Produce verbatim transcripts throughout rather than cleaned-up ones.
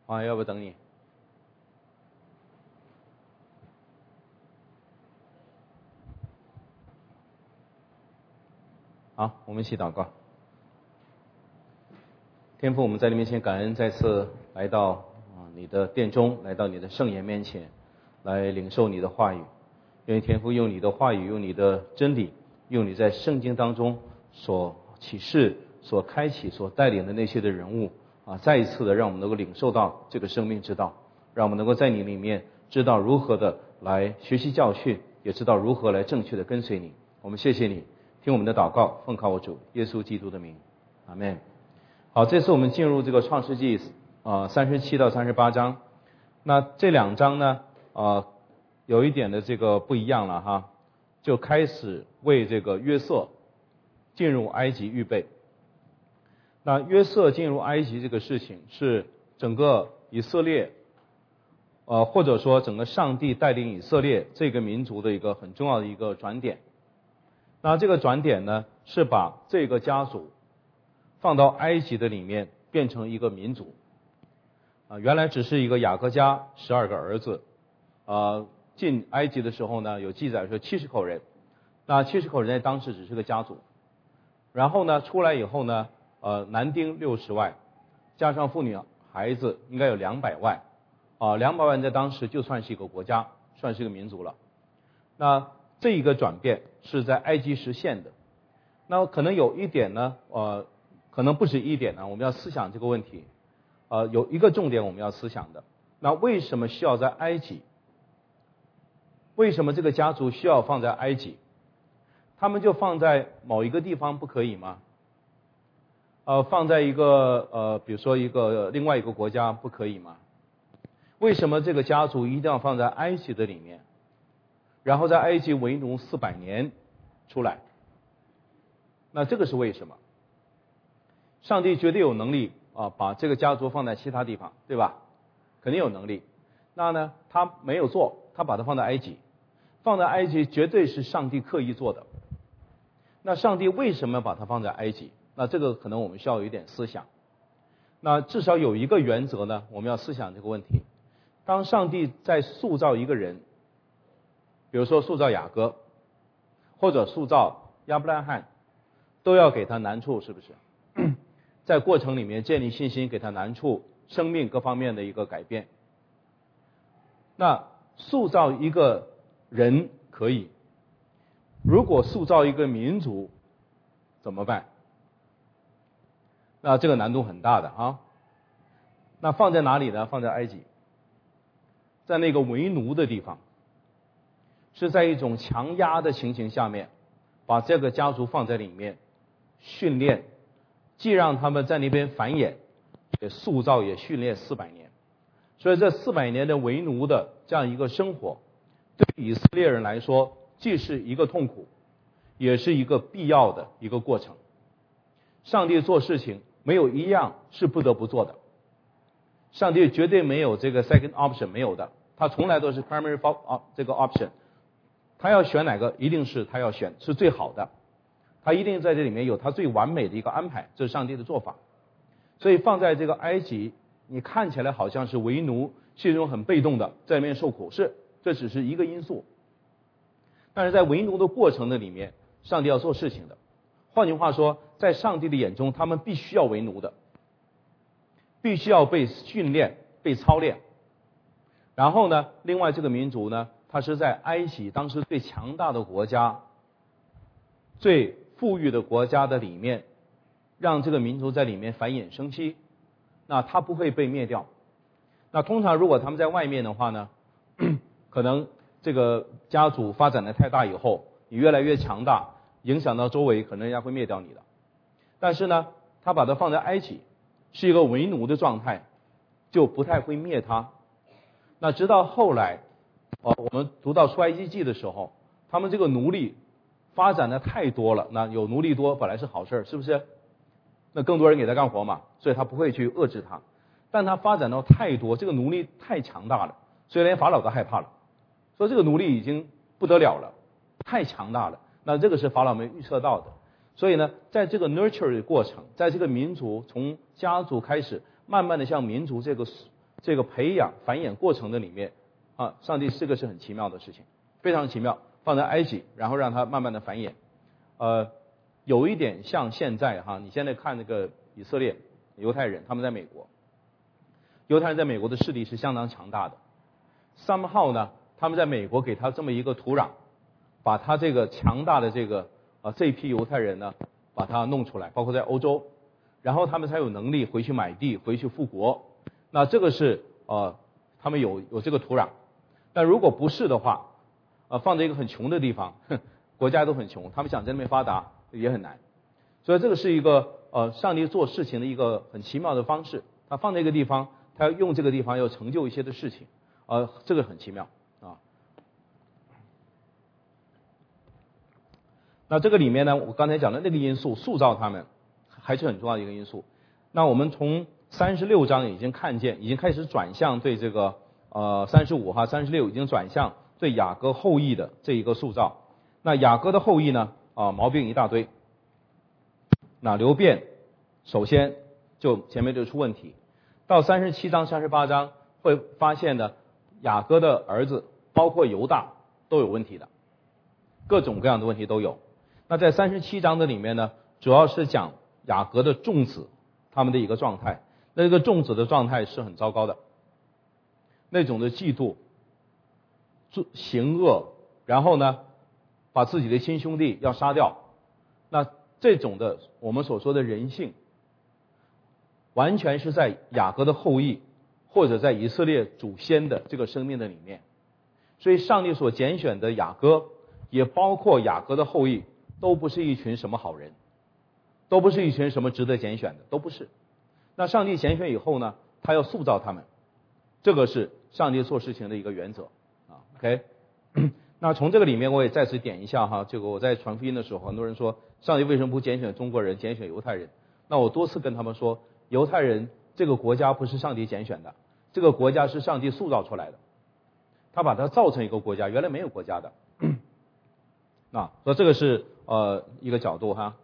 啊，要不等你？好，我们一起祷告。天父，我们在你面前感恩，再次来到啊你的殿中，来到你的圣言面前，来领受你的话语。愿天父用你的话语，用你的真理，用你在圣经当中所启示、所开启、所带领的那些的人物啊，再一次的让我们能够领受到这个生命之道，让我们能够在你里面知道如何的来学习教训，也知道如何来正确的跟随你。我们谢谢你，听我们的祷告，奉靠我主耶稣基督的名，阿们。好，这次我们进入这个创世纪啊三十七到三十八章，那这两章呢呃有一点的这个不一样了哈，就开始为这个约瑟进入埃及预备。那约瑟进入埃及这个事情是整个以色列呃或者说整个上帝带领以色列这个民族的一个很重要的一个转点。那这个转点呢是把这个家族放到埃及的里面变成一个民族啊，原来只是一个雅各家十二个儿子啊，进埃及的时候呢有记载说七十口人，那七十口人在当时只是个家族，然后呢出来以后呢呃男丁六十万，加上妇女孩子应该有两百万啊，两百万在当时就算是一个国家，算是一个民族了。那这一个转变是在埃及实现的。那可能有一点呢呃可能不止一点呢，我们要思想这个问题呃有一个重点我们要思想的，那为什么需要在埃及？为什么这个家族需要放在埃及？他们就放在某一个地方不可以吗？呃，放在一个呃，比如说一个另外一个国家不可以吗？为什么这个家族一定要放在埃及的里面？然后在埃及为奴四百年出来？那这个是为什么？上帝绝对有能力啊，把这个家族放在其他地方，对吧？肯定有能力。那呢，他没有做，他把它放在埃及。放在埃及绝对是上帝刻意做的。那上帝为什么把它放在埃及？那这个可能我们需要有一点思想。那至少有一个原则呢，我们要思想这个问题。当上帝在塑造一个人，比如说塑造雅各，或者塑造亚伯拉罕，都要给他难处，是不是？在过程里面建立信心，给他难处，生命各方面的一个改变。那塑造一个人可以，如果塑造一个民族怎么办？那这个难度很大的啊。那放在哪里呢？放在埃及，在那个为奴的地方，是在一种强压的情形下面，把这个家族放在里面训练，既让他们在那边繁衍，也塑造也训练四百年。所以这四百年的为奴的这样一个生活，对以色列人来说，既是一个痛苦，也是一个必要的一个过程。上帝做事情没有一样是不得不做的，上帝绝对没有这个 second option， 没有的，他从来都是 primary op 这个 option， 他要选哪个一定是他要选是最好的，他一定在这里面有他最完美的一个安排，这是上帝的做法。所以放在这个埃及，你看起来好像是为奴，是一种很被动的在里面受苦，是这只是一个因素。但是在为奴的过程的里面，上帝要做事情的。换句话说，在上帝的眼中，他们必须要为奴的，必须要被训练、被操练。然后呢，另外这个民族呢，它是在埃及当时最强大的国家、最富裕的国家的里面，让这个民族在里面繁衍生息，那它不会被灭掉。那通常如果他们在外面的话呢，可能这个家族发展的太大以后，你越来越强大，影响到周围，可能人家会灭掉你的。但是呢，他把它放在埃及，是一个为奴的状态，就不太会灭他。那直到后来，呃，我们读到出埃及记的时候，他们这个奴隶发展的太多了，那有奴隶多本来是好事，是不是？那更多人给他干活嘛，所以他不会去遏制他。但他发展到太多，这个奴隶太强大了，所以连法老都害怕了，说这个奴隶已经不得了了，太强大了。那这个是法老没预测到的。所以呢，在这个 nurture 的过程，在这个民族从家族开始，慢慢的向民族这个这个培养繁衍过程的里面啊，上帝这个是很奇妙的事情，非常奇妙，放在埃及，然后让它慢慢的繁衍，呃，有一点像现在哈，你现在看那个以色列犹太人，他们在美国，犹太人在美国的势力是相当强大的 ，somehow 呢，他们在美国给他这么一个土壤，把他这个强大的这个啊这一批犹太人呢，把它弄出来，包括在欧洲，然后他们才有能力回去买地，回去复国。那这个是呃，他们有有这个土壤。但如果不是的话，呃，放在一个很穷的地方，国家都很穷，他们想在那边发达也很难。所以这个是一个呃，上帝做事情的一个很奇妙的方式。他放在一个地方，他要用这个地方要成就一些的事情，呃，这个很奇妙啊。那这个里面呢，我刚才讲的那个因素塑造他们，还是很重要的一个因素。那我们从三十六章已经看见，已经开始转向对这个呃三十五哈三十六已经转向对雅各后裔的这一个塑造。那雅各的后裔呢啊、呃、毛病一大堆。那流变首先就前面就出问题，到三十七章三十八章会发现呢雅各的儿子包括犹大都有问题的，各种各样的问题都有。那在三十七章的里面呢，主要是讲雅各的众子他们的一个状态。那这个众子的状态是很糟糕的，那种的嫉妒、行恶，然后呢，把自己的亲兄弟要杀掉，那这种的我们所说的人性，完全是在雅各的后裔或者在以色列祖先的这个生命的里面。所以上帝所拣选的雅各，也包括雅各的后裔，都不是一群什么好人，都不是一群什么值得拣选的，都不是。那上帝拣选以后呢，他要塑造他们，这个是上帝做事情的一个原则啊。OK， 那从这个里面我也再次点一下哈，这个我在传福音的时候，很多人说上帝为什么不拣选中国人，拣选犹太人？那我多次跟他们说，犹太人这个国家不是上帝拣选的，这个国家是上帝塑造出来的，他把它造成一个国家，原来没有国家的。啊，所以这个是呃一个角度哈。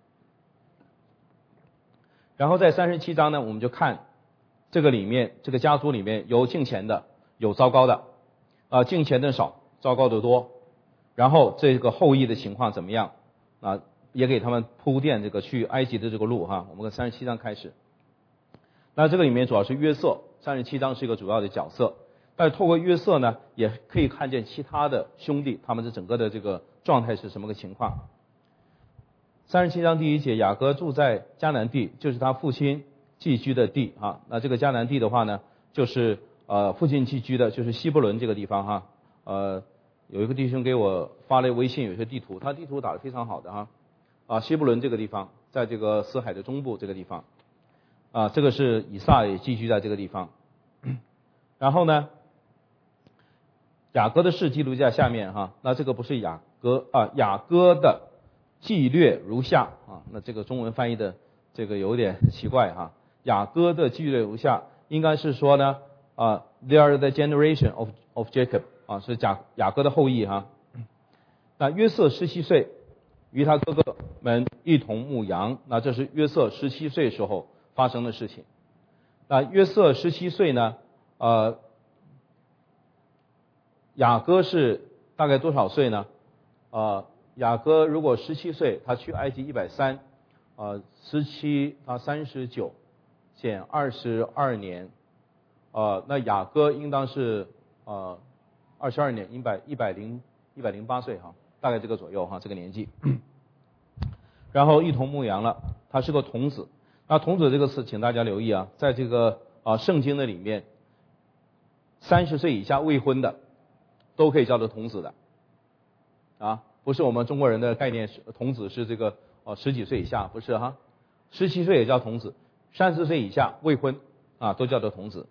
然后在三十七章呢，我们就看这个里面，这个家族里面有敬虔的，有糟糕的，啊、呃，敬虔的少，糟糕的多。然后这个后裔的情况怎么样？啊，也给他们铺垫这个去埃及的这个路哈。我们跟三十七章开始。那这个里面主要是约瑟，三十七章是一个主要的角色。但是透过约瑟呢，也可以看见其他的兄弟他们的整个的这个状态是什么个情况。三十七章第一节，雅各住在迦南地，就是他父亲寄居的地啊。那这个迦南地的话呢，就是呃父亲寄居的，就是希伯伦这个地方哈。呃，有一个弟兄给我发了微信，有些地图，他地图打得非常好的哈。啊，希伯伦这个地方，在这个死海的中部这个地方，啊，这个是以撒也寄居在这个地方。然后呢，雅各的事记录在下面哈。那这个不是雅各啊，雅各的记略如下啊，那这个中文翻译的这个有点奇怪哈。雅各的记略如下，应该是说呢啊 ，they are the generation of of Jacob 啊，是雅雅各的后裔哈。那约瑟十七岁，与他哥哥们一同牧羊，那这是约瑟十七岁时候发生的事情。那约瑟十七岁呢，呃，雅各是大概多少岁呢？呃。雅各如果十七岁，他去埃及一百三，呃，十七他三十九减二十二年，呃，那雅各应当是呃二十二年，一百一百零一百零八岁哈，大概这个左右哈，这个年纪。然后一同牧羊了，他是个童子。那童子这个词，请大家留意啊，在这个啊、呃、圣经的里面，三十岁以下未婚的都可以叫做童子的，啊。不是我们中国人的概念是童子是这个呃十几岁以下，不是哈，十七岁也叫童子，三十岁以下未婚啊都叫做童子。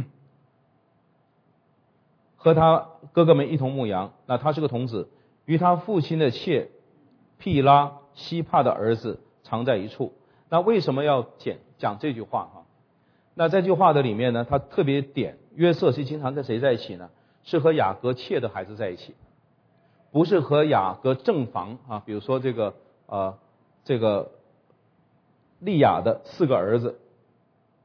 和他哥哥们一同牧羊，那他是个童子，与他父亲的妾毗拉西帕的儿子常在一处。那为什么要讲讲这句话哈？那这句话的里面呢，他特别点约瑟是经常跟谁在一起呢？是和雅各妾的孩子在一起。不是和雅各正房啊，比如说这个呃这个利亚的四个儿子，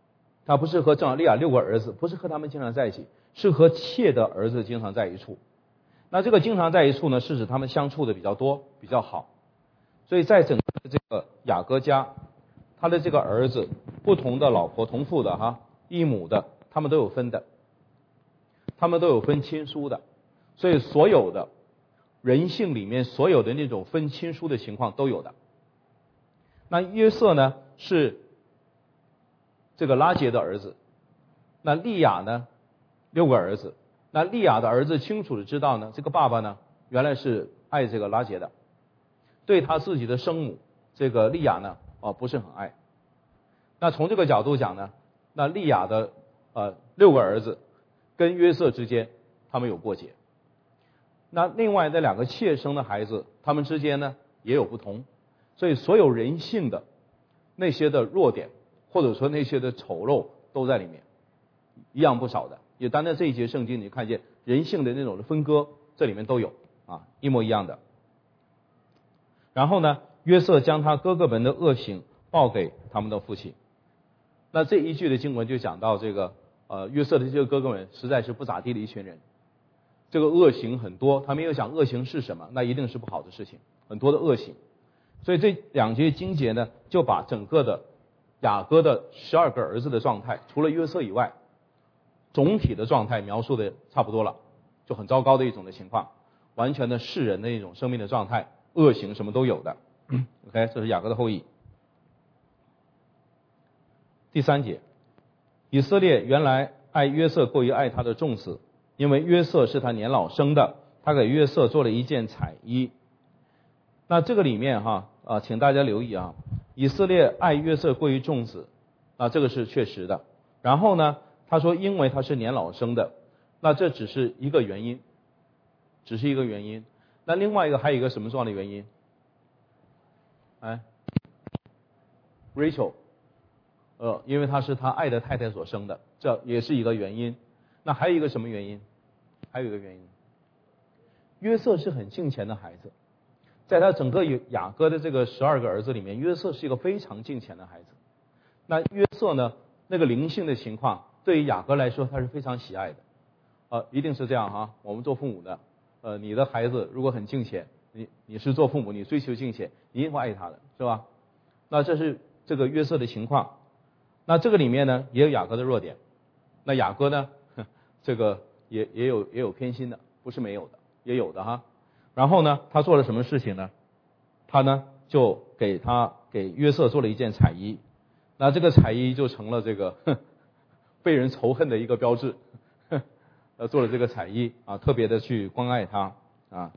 他不是和正好利亚六个儿子，不是和他们经常在一起，是和妾的儿子经常在一处。那这个经常在一处呢，是指他们相处的比较多，比较好。所以在整个这个雅各家，他的这个儿子，不同的老婆同父的哈，异母的，他们都有分的，他们都有分亲疏的。所以所有的人性里面所有的那种分亲疏的情况都有的。那约瑟呢是这个拉结的儿子，那利亚呢六个儿子，那利亚的儿子清楚的知道呢，这个爸爸呢原来是爱这个拉结的，对他自己的生母这个利亚呢哦不是很爱。那从这个角度讲呢，那利亚的呃六个儿子跟约瑟之间他们有过节。那另外那两个妾生的孩子，他们之间呢也有不同，所以所有人性的那些的弱点，或者说那些的丑陋都在里面，一样不少的。也单单这一节圣经，你看见人性的那种的分割，这里面都有啊，一模一样的。然后呢，约瑟将他哥哥们的恶行报给他们的父亲。那这一句的经文就讲到这个呃约瑟的这些哥哥们实在是不咋地的一群人。这个恶行很多，他没有想恶行是什么，那一定是不好的事情，很多的恶行。所以这两节经节呢，就把整个的雅各的十二个儿子的状态，除了约瑟以外，总体的状态描述的差不多了，就很糟糕的一种的情况，完全的世人的一种生命的状态，恶行什么都有的。OK， 这是雅各的后裔。第三节，以色列原来爱约瑟过于爱他的众子，因为约瑟是他年老生的，他给约瑟做了一件彩衣。那这个里面哈啊，请大家留意啊，以色列爱约瑟过于众子，啊，这个是确实的。然后呢，他说因为他是年老生的，那这只是一个原因，只是一个原因。那另外一个还有一个什么重要的原因？哎 ，Rachel， 呃，因为他是他爱的太太所生的，这也是一个原因。那还有一个什么原因？还有一个原因，约瑟是很敬虔的孩子，在他整个雅各的这个十二个儿子里面，约瑟是一个非常敬虔的孩子。那约瑟呢，那个灵性的情况，对于雅各来说，他是非常喜爱的，呃，一定是这样哈。我们做父母的，呃，你的孩子如果很敬虔，你你是做父母，你追求敬虔，你一定会爱他的，是吧？那这是这个约瑟的情况。那这个里面呢，也有雅各的弱点。那雅各呢？这个也也有也有偏心的，不是没有的，也有的哈。然后呢，他做了什么事情呢？他呢就给他给约瑟做了一件彩衣，那这个彩衣就成了这个被人仇恨的一个标志。呃，做了这个彩衣啊，特别的去关爱他啊。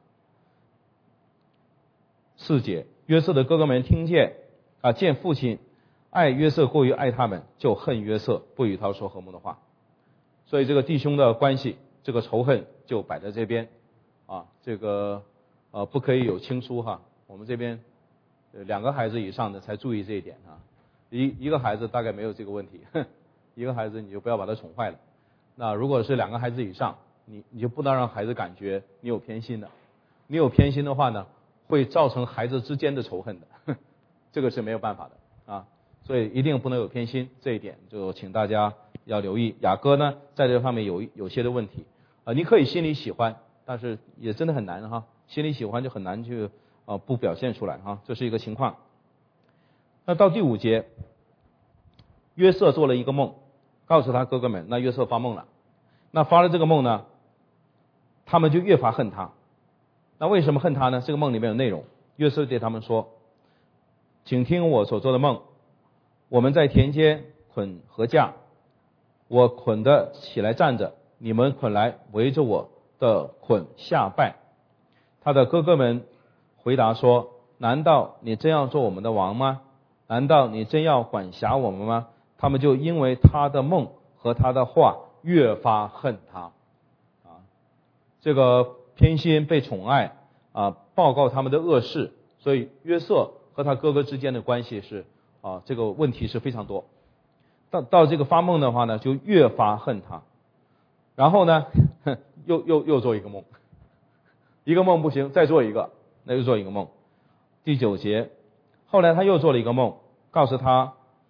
四节，约瑟的哥哥们听见啊，见父亲爱约瑟过于爱他们，就恨约瑟，不与他说和睦的话。所以这个弟兄的关系，这个仇恨就摆在这边啊，这个呃不可以有亲疏哈。我们这边两个孩子以上的才注意这一点啊，一一个孩子大概没有这个问题，一个孩子你就不要把他宠坏了。那如果是两个孩子以上，你你就不能让孩子感觉你有偏心的，你有偏心的话呢，会造成孩子之间的仇恨的，这个是没有办法的啊。所以一定不能有偏心，这一点就请大家要留意。雅各呢，在这方面有有些的问题啊、呃，你可以心里喜欢，但是也真的很难哈，心里喜欢就很难去啊、呃、不表现出来哈，这是一个情况。那到第五节，约瑟做了一个梦，告诉他哥哥们，那约瑟发梦了，那发了这个梦呢，他们就越发恨他。那为什么恨他呢？这个梦里面有内容，约瑟对他们说：请听我所做的梦。我们在田间捆禾架，我捆的起来站着，你们捆来围着我的捆下拜。他的哥哥们回答说：难道你真要做我们的王吗？难道你真要管辖我们吗？他们就因为他的梦和他的话越发恨他啊，这个偏心被宠爱啊，报告他们的恶事，所以约瑟和他哥哥之间的关系是啊，这个问题是非常多。到到这个发梦的话呢，就越发恨他。然后呢，又又又做一个梦，一个梦不行，再做一个，那又做一个梦。第九节，后来他又做了一个梦，告诉他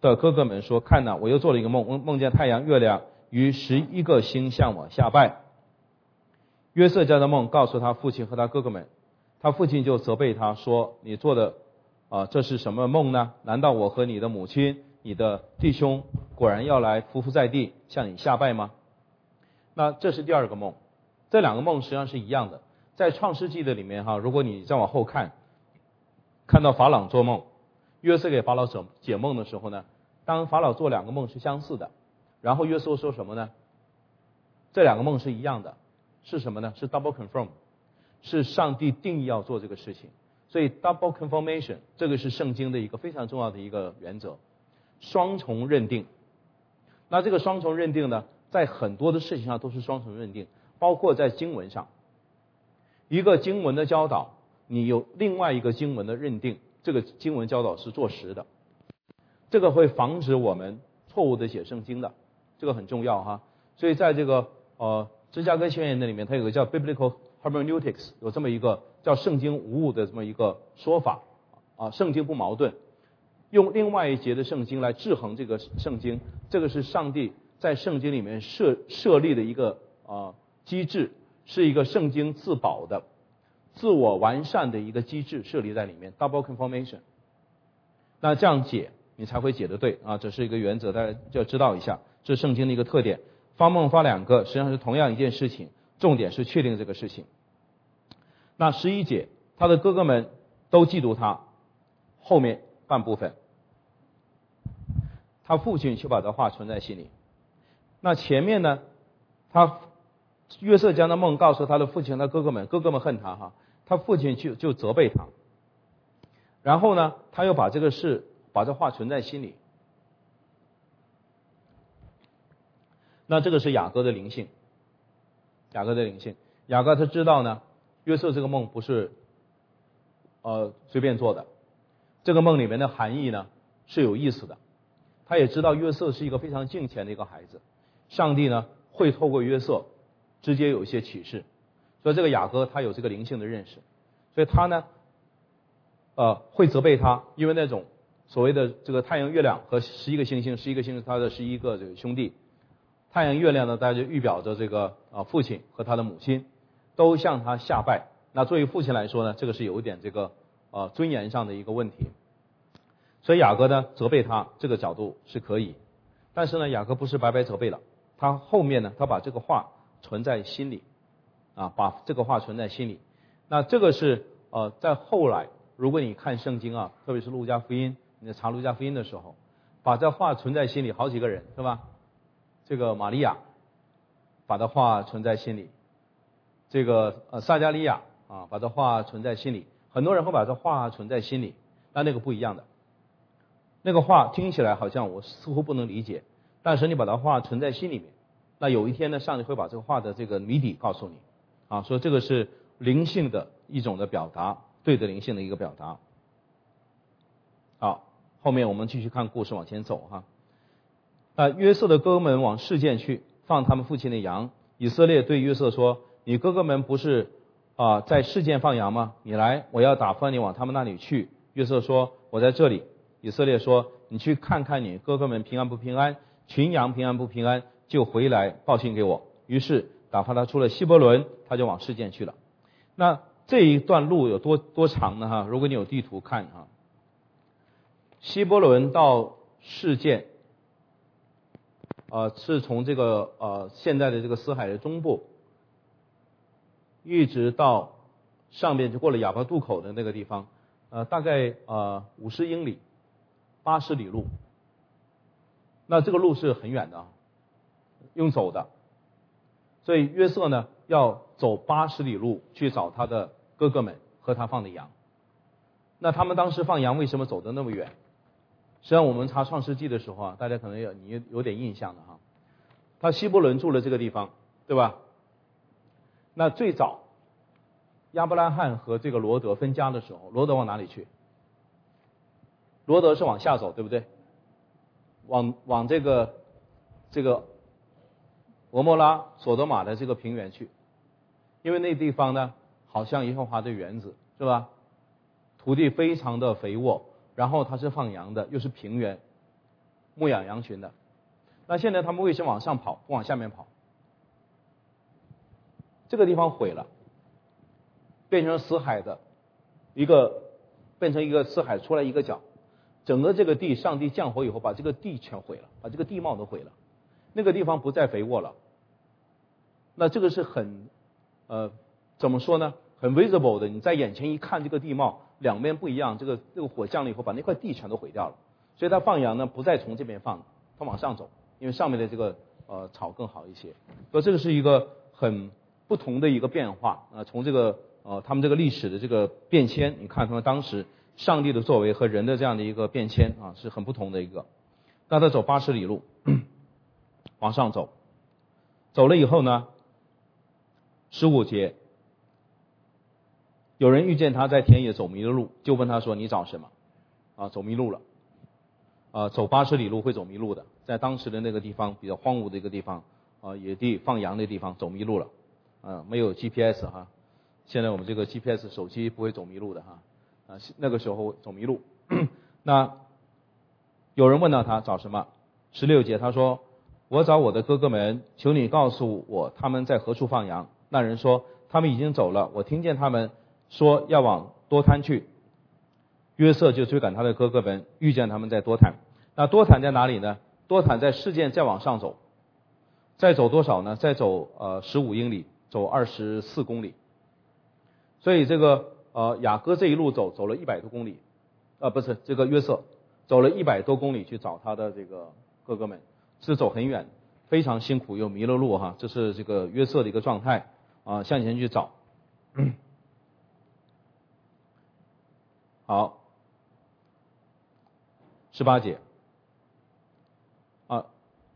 的哥哥们说，看哪，我又做了一个梦，梦见太阳、月亮与十一个星向我下拜。约瑟将的梦告诉他父亲和他哥哥们，他父亲就责备他说，你做的啊，这是什么梦呢？难道我和你的母亲、你的弟兄果然要来匍匐在地向你下拜吗？那这是第二个梦，这两个梦实际上是一样的。在创世纪的里面哈，如果你再往后看，看到法老做梦，约瑟给法老解解梦的时候呢，当法老做两个梦是相似的，然后约瑟说什么呢？这两个梦是一样的，是什么呢？是 double confirm， 是上帝定义要做这个事情。所以 double confirmation 这个是圣经的一个非常重要的一个原则，双重认定。那这个双重认定呢，在很多的事情上都是双重认定，包括在经文上，一个经文的教导，你有另外一个经文的认定，这个经文教导是坐实的，这个会防止我们错误的写圣经的，这个很重要哈。所以在这个呃芝加哥宣言的里面，它有个叫 biblical hermeneutics， 有这么一个叫圣经无误的这么一个说法啊，圣经不矛盾，用另外一节的圣经来制衡这个圣经，这个是上帝在圣经里面设设立的一个啊机制，是一个圣经自保的、自我完善的一个机制设立在里面 ，double confirmation。那这样解你才会解得对啊，这是一个原则，大家就要知道一下，这是圣经的一个特点。发梦发两个，实际上是同样一件事情，重点是确定这个事情。那十一节，他的哥哥们都嫉妒他，后面半部分，他父亲却把这话存在心里。那前面呢，他约瑟将的梦告诉他的父亲、他哥哥们，哥哥们恨他哈，他父亲就就责备他，然后呢，他又把这个事把这话存在心里。那这个是雅各的灵性，雅各的灵性，雅各他知道呢，约瑟这个梦不是呃随便做的，这个梦里面的含义呢是有意思的。他也知道约瑟是一个非常敬虔的一个孩子，上帝呢会透过约瑟直接有一些启示，所以这个雅各他有这个灵性的认识，所以他呢呃会责备他，因为那种所谓的这个太阳、月亮和十一个星星，十一个星星他的十一个这个兄弟。太阳、月亮呢，大家就预表着这个啊父亲和他的母亲都向他下拜。那作为父亲来说呢，这个是有一点这个呃尊严上的一个问题。所以雅各呢责备他，这个角度是可以。但是呢，雅各不是白白责备了，他后面呢，他把这个话存在心里啊，把这个话存在心里。那这个是呃在后来，如果你看圣经啊，特别是路加福音，你在查路加福音的时候，把这话存在心里，好几个人是吧？这个玛利亚把这话存在心里，这个呃撒加利亚啊把这话存在心里，很多人会把这话存在心里，那那个不一样的，那个话听起来好像我似乎不能理解，但是你把这话存在心里面，那有一天呢，上帝会把这个话的这个谜底告诉你啊，说这个是灵性的一种的表达，对的灵性的一个表达。好，后面我们继续看故事往前走哈。那约瑟的哥哥们往示剑去，放他们父亲的羊。以色列对约瑟说：“你哥哥们不是啊、呃、在示剑放羊吗？你来，我要打发你往他们那里去。”约瑟说：“我在这里。”以色列说：“你去看看你哥哥们平安不平安，群羊平安不平安，就回来报信给我。”于是打发他出了希伯伦，他就往示剑去了。那这一段路有多多长呢？哈，如果你有地图看哈，希伯伦到示剑。呃，是从这个呃现在的这个死海的中部，一直到上边就过了哑巴渡口的那个地方，呃，大概呃五十英里，八十里路。那这个路是很远的啊，用走的。所以约瑟呢要走八十里路去找他的哥哥们和他放的羊。那他们当时放羊为什么走得那么远？实际上我们查创世纪的时候啊，大家可能有你有点印象的哈。他希伯伦住了这个地方，对吧？那最早亚伯拉罕和这个罗德分家的时候，罗德往哪里去？罗德是往下走，对不对？往往这个这个俄摩拉、索多玛的这个平原去，因为那地方呢，好像耶和华的园子，是吧？土地非常的肥沃。然后它是放羊的，又是平原， 牧养羊群的。那现在他们为什么往上跑，不往下面跑？这个地方毁了，变成死海的一个，变成一个死海出来一个角，整个这个地，上帝降火以后，把这个地全毁了，把这个地貌都毁了，那个地方不再肥沃了。那这个是很呃怎么说呢？很 visible 的，你在眼前一看，这个地貌两边不一样，这个这个火降了以后，把那块地全都毁掉了。所以他放羊呢，不再从这边放，他往上走，因为上面的这个呃草更好一些。所以这个是一个很不同的一个变化啊、呃，从这个呃他们这个历史的这个变迁，你看他们当时上帝的作为和人的这样的一个变迁啊，是很不同的一个。那他走八十里路往上走，走了以后呢，十五节。有人遇见他在田野走迷了路，就问他说：“你找什么？”啊，走迷路了。啊，走八十里路会走迷路的，在当时的那个地方比较荒芜的一个地方，啊，野地放羊的地方走迷路了。啊，没有 G P S 哈，现在我们这个 G P S 手机不会走迷路的哈。啊，那个时候走迷路。那有人问到他找什么？十六节他说：“我找我的哥哥们，求你告诉我他们在何处放羊。”那人说：“他们已经走了，我听见他们说要往多滩去。”约瑟就追赶他的哥哥们，遇见他们在多坦。那多坦在哪里呢？多坦在事件再往上走，再走多少呢？再走呃十五英里，走二十四公里。所以这个呃雅各这一路走走了一百多公里，呃不是这个约瑟走了一百多公里去找他的这个哥哥们，是走很远，非常辛苦又迷了路哈。这是这个约瑟的一个状态啊、呃，向前去找。好。十八节啊，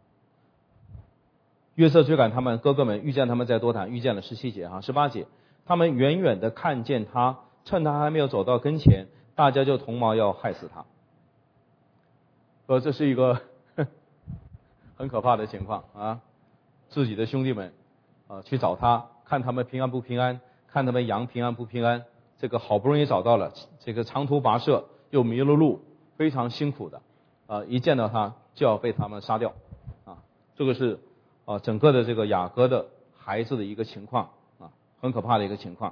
约瑟追赶他们哥哥们，遇见他们在多坦，遇见了。十七节哈，十八节，他们远远的看见他，趁他还没有走到跟前，大家就同谋要害死他。说这是一个很可怕的情况啊！自己的兄弟们啊去找他，看他们平安不平安，看他们羊平安不平安。这个好不容易找到了，这个长途跋涉又迷了路。非常辛苦的，啊，一见到他就要被他们杀掉，啊，这个是啊整个的这个雅各的孩子的一个情况啊，很可怕的一个情况。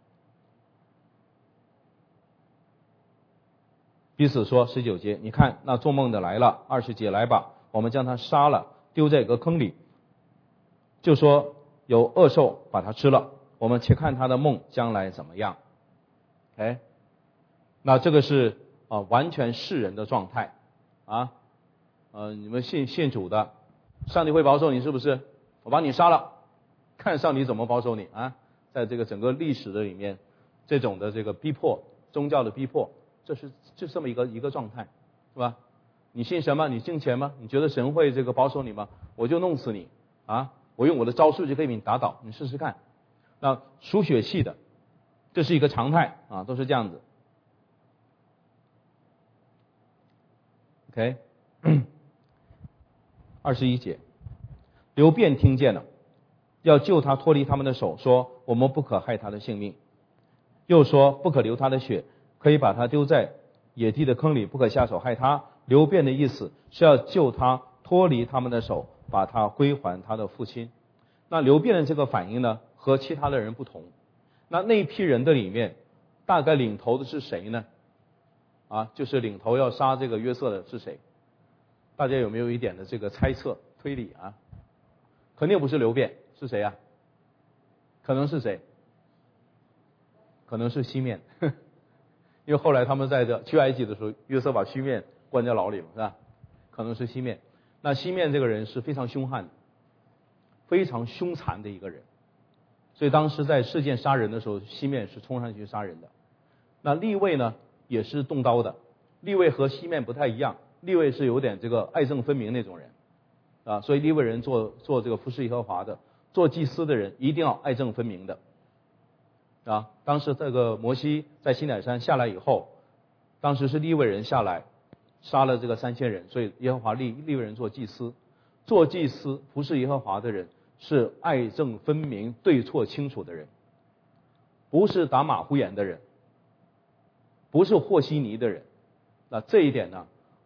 彼此说十九节，你看那做梦的来了。二十节来吧，我们将他杀了，丢在一个坑里，就说有恶兽把他吃了，我们且看他的梦将来怎么样。哎，那这个是。啊，完全世人的状态啊，呃，你们信信主的，上帝会保守你是不是？我把你杀了，看上帝怎么保守你啊！在这个整个历史的里面，这种的这个逼迫，宗教的逼迫，这是就这么一个一个状态，是吧？你信神吗？你敬钱吗？你觉得神会这个保守你吗？我就弄死你啊！我用我的招数就可以给你打倒，你试试看。那属血气的，这是一个常态啊，都是这样子。OK， 二十一节，刘辩听见了，要救他脱离他们的手，说我们不可害他的性命，又说不可流他的血，可以把他丢在野地的坑里，不可下手害他。刘辩的意思是要救他脱离他们的手，把他归还他的父亲。那刘辩的这个反应呢，和其他的人不同。那那一批人的里面，大概领头的是谁呢？啊，就是领头要杀这个约瑟的是谁？大家有没有一点的这个猜测推理啊？肯定不是刘辩，是谁啊？可能是谁？可能是西面，因为后来他们在这去埃及的时候，约瑟把西面关在牢里了，是吧？可能是西面。那西面这个人是非常凶悍的，非常凶残的一个人，所以当时在事件杀人的时候，西面是冲上去杀人的。那利未呢？也是动刀的，利未和西面不太一样，利未是有点这个爱憎分明那种人啊，所以利未人做做这个服侍耶和华的，做祭司的人一定要爱憎分明的啊。当时这个摩西在西乃山下来以后，当时是利未人下来杀了这个三千人，所以耶和华立利未人做祭司，做祭司服侍耶和华的人是爱憎分明、对错清楚的人，不是打马虎眼的人，不是和稀泥的人。那这一点呢，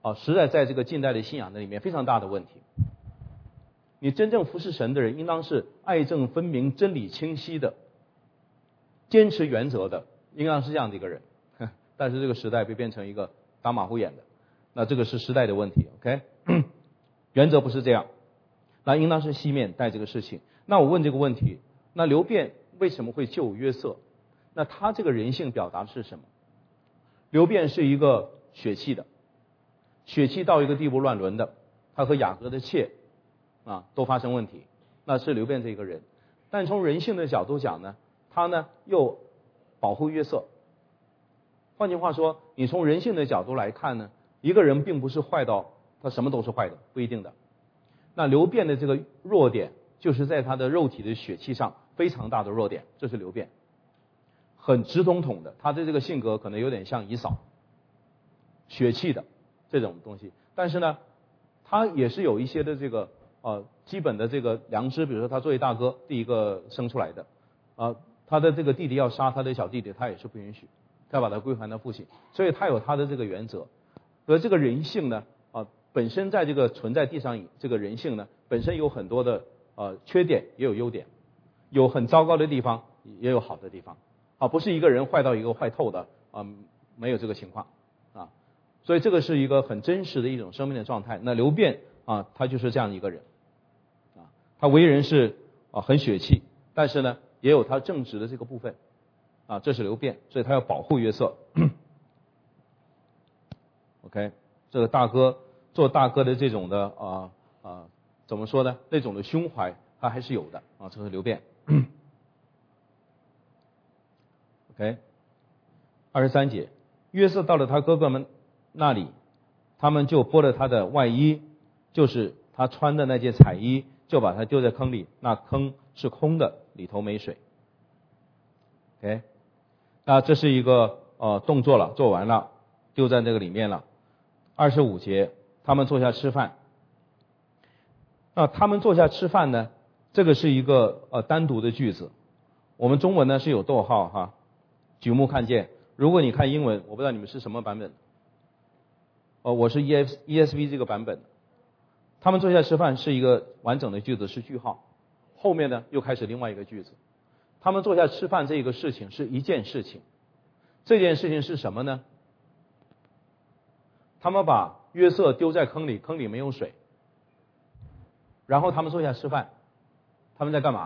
啊，实在在这个近代的信仰的里面非常大的问题。你真正服侍神的人，应当是爱憎分明、真理清晰的，坚持原则的，应当是这样的一个人。但是这个时代被变成一个打马虎眼的，那这个是时代的问题。OK， 原则不是这样，那应当是西面带这个事情。那我问这个问题，那流便为什么会救约瑟？那他这个人性表达的是什么？流便是一个血气的，血气到一个地步乱伦的，他和雅各的妾啊都发生问题，那是流便这个人。但从人性的角度讲呢，他呢又保护约瑟。换句话说，你从人性的角度来看呢，一个人并不是坏到他什么都是坏的，不一定的。那流便的这个弱点，就是在他的肉体的血气上非常大的弱点，这是流便，很直统统的。他的这个性格可能有点像以扫，血气的这种东西。但是呢，他也是有一些的这个呃基本的这个良知，比如说他作为大哥，第一个生出来的，啊、呃，他的这个弟弟要杀他的小弟弟，他也是不允许。要把它归还他父亲，所以他有他的这个原则。而这个人性呢，啊，本身在这个存在地上，这个人性呢，本身有很多的呃缺点，也有优点，有很糟糕的地方，也有好的地方。啊，不是一个人坏到一个坏透的啊，没有这个情况啊。所以这个是一个很真实的一种生命的状态。那流便啊，他就是这样一个人啊，他为人是啊很血气，但是呢，也有他正直的这个部分。啊，这是流便，所以他要保护约瑟。OK， 这个大哥做大哥的这种的啊啊，怎么说呢？那种的胸怀他还是有的啊，这是流便。OK， 二十三节，约瑟到了他哥哥们那里，他们就剥了他的外衣，就是他穿的那件彩衣，就把他丢在坑里，那坑是空的，里头没水。OK。那这是一个呃动作了，做完了，丢在这个里面了。二十五节，他们坐下吃饭。那他们坐下吃饭呢，这个是一个呃单独的句子。我们中文呢是有逗号哈，举目看见。如果你看英文，我不知道你们是什么版本。呃，我是 E S E S V 这个版本。他们坐下吃饭是一个完整的句子，是句号，后面呢又开始另外一个句子。他们坐下吃饭这个事情是一件事情，这件事情是什么呢？他们把约瑟丢在坑里，坑里没有水，然后他们坐下吃饭，他们在干嘛？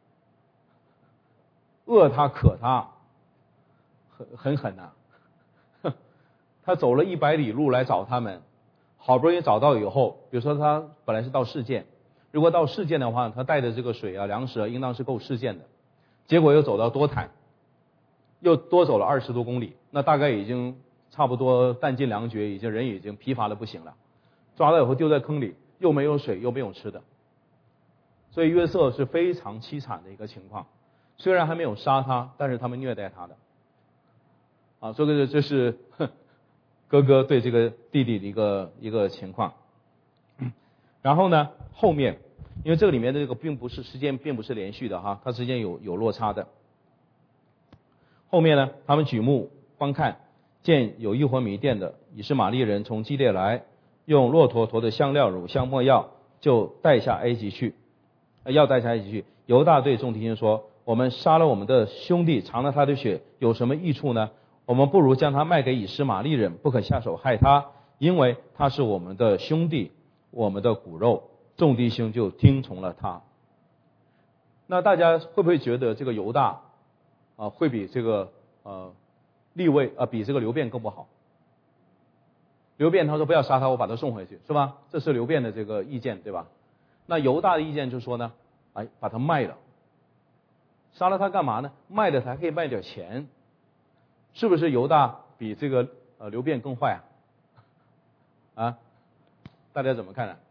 饿他渴他，很很狠呐、啊！他走了一百里路来找他们，好不容易找到以后，比如说他本来是到事件，如果到事件的话，他带的这个水啊、粮食啊，应当是够事件的。结果又走到多坦，又多走了二十多公里，那大概已经差不多弹尽粮绝，已经人已经疲乏的不行了。抓到以后丢在坑里，又没有水，又没有吃的，所以约瑟是非常凄惨的一个情况。虽然还没有杀他，但是他们虐待他的。啊，这个这是哥哥对这个弟弟的一个一个情况。然后呢，后面。因为这个里面的这个并不是时间并不是连续的哈，它之间有有落差的。后面呢，他们举目观看，见有一伙米甸的以实玛利人从基列来，用骆驼驮的香料、乳香、没药，就带下埃及去，要带下埃及去。犹大对众弟兄说：“我们杀了我们的兄弟，尝了他的血，有什么益处呢？我们不如将他卖给以实玛利人，不可下手害他，因为他是我们的兄弟，我们的骨肉。”众弟兄就听从了他。那大家会不会觉得这个犹大啊会比这个呃利未啊比这个流便更不好？流便他说不要杀他，我把他送回去，是吧？这是流便的这个意见，对吧？那犹大的意见就是说呢，哎，把他卖了，杀了他干嘛呢？卖了还可以卖点钱，是不是犹大比这个呃流便更坏啊？啊，大家怎么看呢？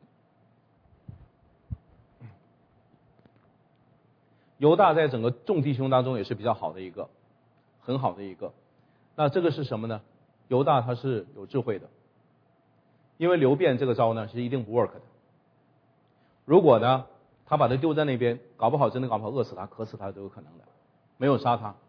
犹大在整个众弟兄当中也是比较好的一个，很好的一个。那这个是什么呢？犹大他是有智慧的，因为流便这个招呢是一定不 work 的。如果呢他把他丢在那边，搞不好真的搞不好饿死他、渴死他都有可能的，没有杀他。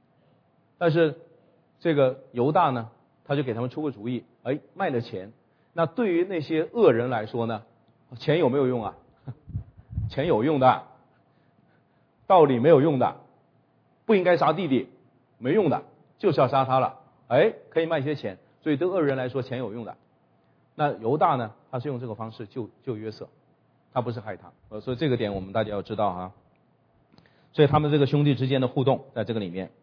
但是这个犹大呢，他就给他们出个主意，哎，卖了钱。 那对于那些恶人来说呢，钱有没有用啊？钱有用的，道理没有用的，不应该杀弟弟，没用的，就是要杀他了。哎，可以卖些钱，所以对恶人来说钱有用的。那犹大呢，他是用这个方式救救约瑟，他不是害他。呃，所以这个点我们大家要知道哈。所以他们这个兄弟之间的互动在这个里面，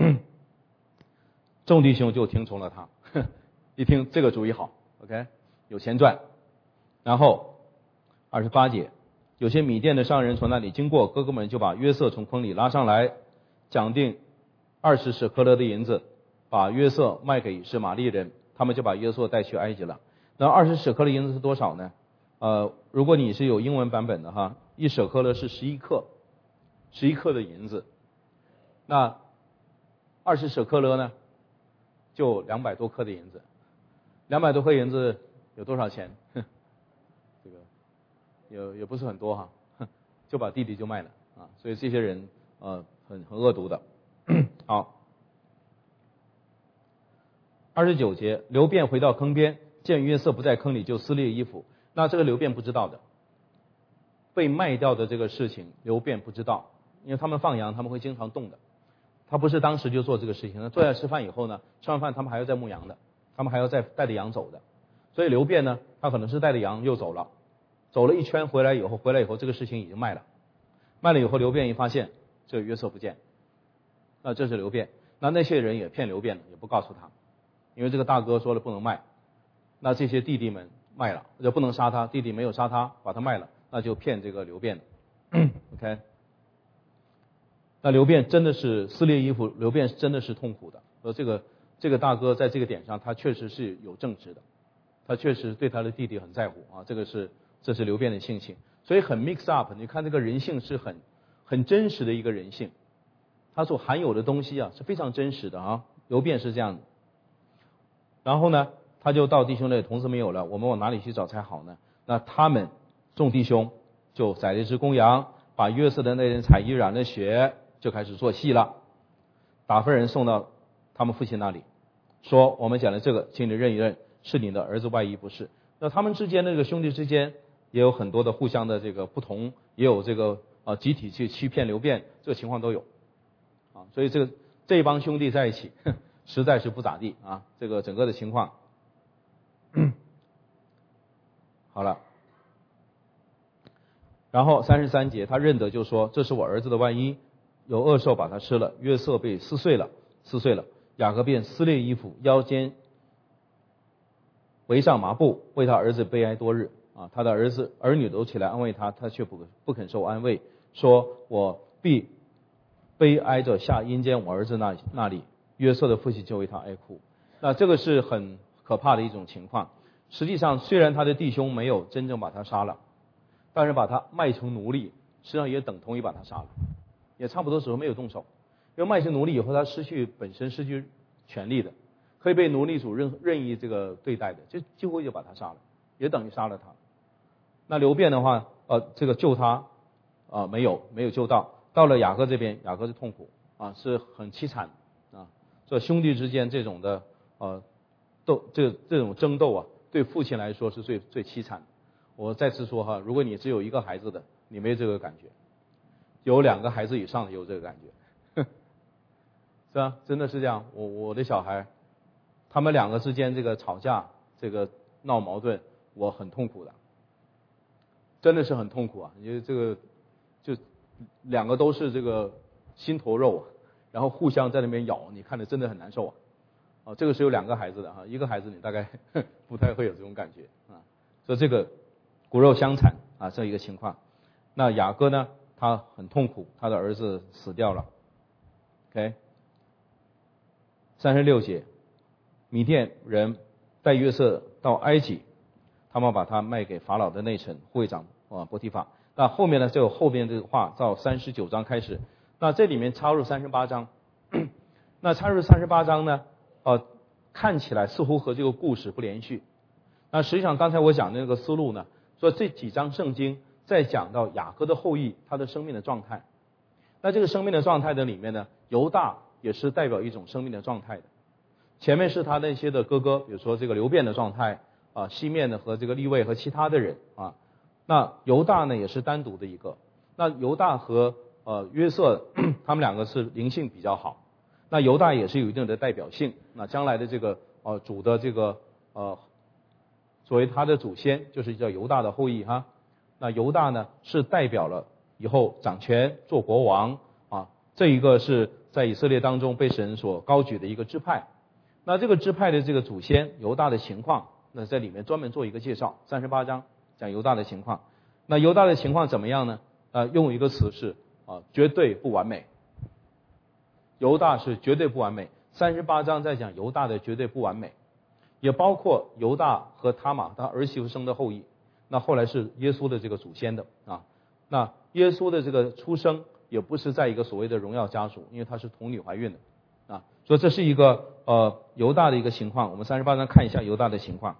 众弟兄就听从了他，一听这个主意好 ，OK， 有钱赚。然后二十八节，有些米甸的商人从那里经过，哥哥们就把约瑟从坑里拉上来，讲定二十舍克勒的银子，把约瑟卖给以实玛利人，他们就把约瑟带去埃及了。那二十舍克勒银子是多少呢？呃，如果你是有英文版本的哈，一舍克勒是十一克，十一克的银子。那二十舍克勒呢，就两百多克的银子。两百多克银子有多少钱？这个也也不是很多哈，就把弟弟就卖了啊。所以这些人呃很很恶毒的。好，二十九节，流便回到坑边，见约瑟不在坑里，就撕裂衣服。那这个流便不知道的，被卖掉的这个事情，流便不知道，因为他们放羊，他们会经常动的。他不是当时就做这个事情，坐下吃饭以后呢，吃完饭他们还要再牧羊的，他们还要再带着羊走的。所以流便呢，他可能是带着羊又走了，走了一圈回来以后，回来以后这个事情已经卖了，卖了以后流便一发现这个约瑟不见，那这是流便。那那些人也骗流便了，也不告诉他，因为这个大哥说了不能卖，那这些弟弟们卖了，就不能杀他，弟弟没有杀他，把他卖了，那就骗这个流便了。OK， 那流便真的是撕裂衣服，流便真的是痛苦的。而这个这个大哥在这个点上，他确实是有正直的，他确实对他的弟弟很在乎啊，这个是这是流便的性情，所以很 mix up。你看这个人性是很很真实的一个人性，他所含有的东西啊是非常真实的啊。流便是这样的。然后呢，他就到弟兄那里，童子没有了，我们往哪里去找才好呢？那他们众弟兄就宰了一只公羊，把约瑟的那人彩衣染了血，就开始做戏了，打发人送到他们父亲那里，说我们讲的这个，请你认一认，是你的儿子外衣不是。那他们之间的这个兄弟之间也有很多的互相的这个不同，也有这个呃集体去欺骗流便，这个情况都有啊。所以这个这帮兄弟在一起实在是不咋地啊，这个整个的情况。好了，然后三十三节，他认得就说这是我儿子的外衣，有恶兽把它吃了，约瑟被撕碎了，撕碎了，雅各便撕裂衣服，腰间围上麻布，为他儿子悲哀多日啊。他的儿子儿女都起来安慰他，他却不不肯受安慰，说我必悲哀着下阴间我儿子那那里。约瑟的父亲就为他哀哭。那这个是很可怕的一种情况。实际上，虽然他的弟兄没有真正把他杀了，但是把他卖成奴隶，实际上也等同于把他杀了，也差不多时候没有动手。因为卖成奴隶以后，他失去本身失去权利的，可以被奴隶主任任意这个对待的，就几乎就把他杀了，也等于杀了他。那流便的话，呃，这个救他啊、呃、没有没有救到，到了雅各这边，雅各是痛苦啊，是很凄惨啊。这兄弟之间这种的呃斗这这种争斗啊，对父亲来说是最最凄惨的。我再次说哈，如果你只有一个孩子的，你没这个感觉；有两个孩子以上的有这个感觉，是吧？真的是这样。我我的小孩，他们两个之间这个吵架、这个闹矛盾，我很痛苦的，真的是很痛苦啊！因为这个就两个都是这个心头肉啊，然后互相在那边咬，你看着真的很难受啊。啊，这个是有两个孩子的哈，一个孩子你大概不太会有这种感觉啊。所以这个骨肉相残啊，这一个情况。那雅各呢，他很痛苦，他的儿子死掉了。OK， 三十六节，米甸人带约瑟到埃及，他们把他卖给法老的内臣护卫长啊波提法。那后面呢，就有后面这个话，到三十九章开始。那这里面插入三十八章，那插入三十八章呢？呃，看起来似乎和这个故事不连续。那实际上刚才我讲的那个思路呢，说这几章圣经在讲到雅各的后裔他的生命的状态。那这个生命的状态的里面呢，犹大也是代表一种生命的状态的。前面是他那些的哥哥，比如说这个流便的状态啊西面的和这个利未和其他的人啊。那犹大呢也是单独的一个。那犹大和呃约瑟他们两个是灵性比较好。那犹大也是有一定的代表性。那将来的这个呃主的这个呃作为他的祖先就是叫犹大的后裔哈。那犹大呢是代表了以后掌权做国王啊，这一个是在以色列当中被神所高举的一个支派。那这个支派的这个祖先犹大的情况，那在里面专门做一个介绍，三十八章讲犹大的情况。那犹大的情况怎么样呢？呃，用一个词是啊，绝对不完美。犹大是绝对不完美。三十八章在讲犹大的绝对不完美，也包括犹大和他玛他儿媳妇生的后裔。那后来是耶稣的这个祖先的啊。那耶稣的这个出生也不是在一个所谓的荣耀家族，因为他是童女怀孕的啊。所以这是一个呃犹大的一个情况。我们三十八章看一下犹大的情况。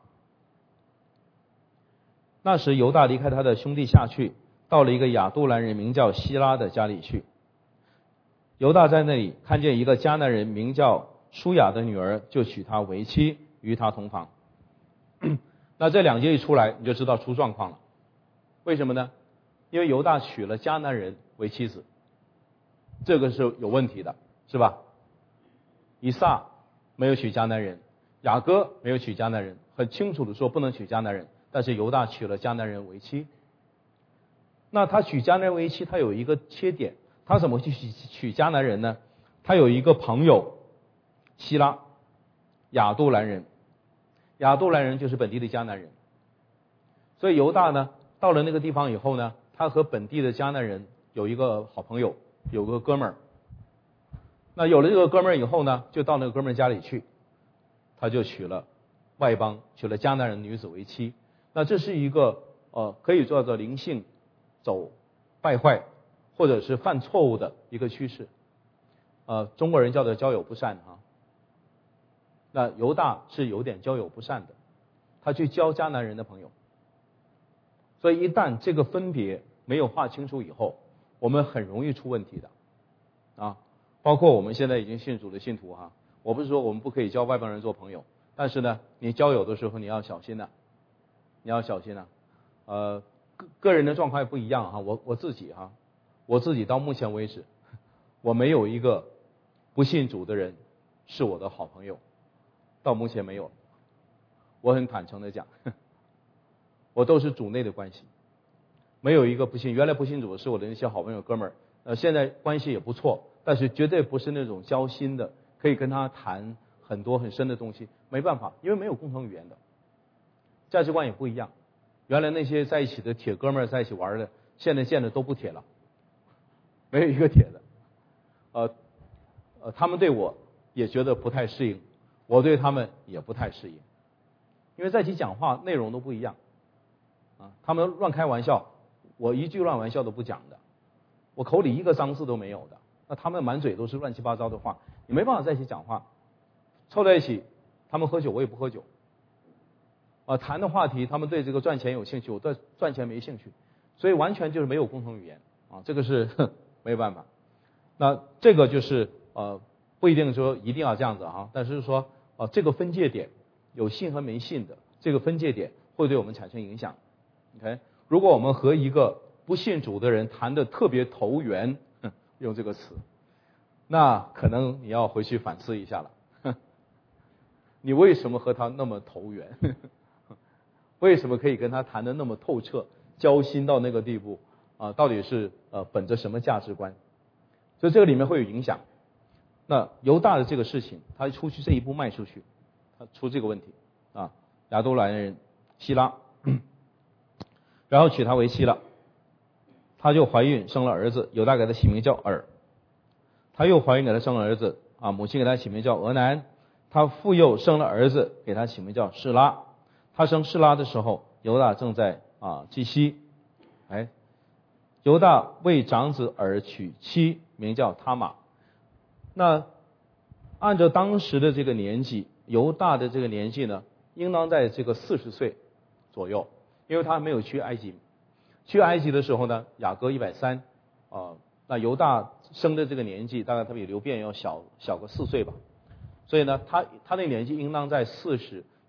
那时犹大离开他的兄弟下去，到了一个亚杜兰人名叫希拉的家里去。犹大在那里看见一个迦南人名叫舒雅的女儿，就娶她为妻，与她同房。那这两节一出来，你就知道出状况了。为什么呢？因为犹大娶了迦南人为妻子，这个是有问题的，是吧？以撒没有娶迦南人，雅各没有娶迦南人，很清楚的说不能娶迦南人，但是犹大娶了迦南人为妻。那他娶迦南人为妻，他有一个缺点，他怎么去娶娶迦南人呢？他有一个朋友希拉，亚杜兰人，亚杜兰人就是本地的迦南人。所以犹大呢到了那个地方以后呢，他和本地的迦南人有一个好朋友，有个哥们儿。那有了这个哥们儿以后呢，就到那个哥们儿家里去，他就娶了外邦，娶了迦南人女子为妻。那这是一个呃可以叫做灵性走败坏或者是犯错误的一个趋势。呃，中国人叫做交友不善哈。那犹大是有点交友不善的，他去交迦南人的朋友。所以一旦这个分别没有划清楚以后，我们很容易出问题的啊。包括我们现在已经信主的信徒哈，我不是说我们不可以交外邦人做朋友，但是呢，你交友的时候你要小心呐、啊，你要小心呐、啊。呃，个个人的状况也不一样哈，我我自己哈，我自己到目前为止，我没有一个不信主的人是我的好朋友，到目前没有，我很坦诚的讲，我都是主内的关系，没有一个不信，原来不信主是我的那些好朋友哥们儿，呃，现在关系也不错。但是绝对不是那种交心的，可以跟他谈很多很深的东西，没办法，因为没有共同语言的，价值观也不一样。原来那些在一起的铁哥们儿在一起玩的，现在见的都不铁了，没有一个铁的。呃呃，他们对我也觉得不太适应，我对他们也不太适应，因为在一起讲话内容都不一样啊。他们乱开玩笑，我一句乱玩笑都不讲的，我口里一个脏字都没有的。那他们满嘴都是乱七八糟的话，你没办法在一起讲话。凑在一起，他们喝酒，我也不喝酒。啊，谈的话题，他们对这个赚钱有兴趣，我对赚钱没兴趣，所以完全就是没有共同语言啊，这个是没有办法。那这个就是呃，不一定说一定要这样子啊，但是说呃，这个分界点有信和没信的这个分界点会对我们产生影响。OK， 如果我们和一个不信主的人谈的特别投缘。用这个词，那可能你要回去反思一下了。你为什么和他那么投缘？为什么可以跟他谈的那么透彻，交心到那个地步啊？到底是呃本着什么价值观？所以这个里面会有影响。那犹大的这个事情，他出去这一步迈出去，他出这个问题啊。亚杜兰人希拉，然后娶她为妻了。她就怀孕生了儿子，犹大给他起名叫尔。她又怀孕给他生了儿子啊，母亲给他起名叫俄南。她复又生了儿子，给他起名叫示拉。她生示拉的时候，犹大正在啊基西。哎，犹大为长子尔娶妻，名叫他玛。那按照当时的这个年纪，犹大的这个年纪呢，应当在这个四十岁左右，因为他没有去埃及。去埃及的时候呢，雅各一百三，啊，那犹大生的这个年纪，大概他比流便要小小个四岁吧，所以呢，他他那个年纪应当在四十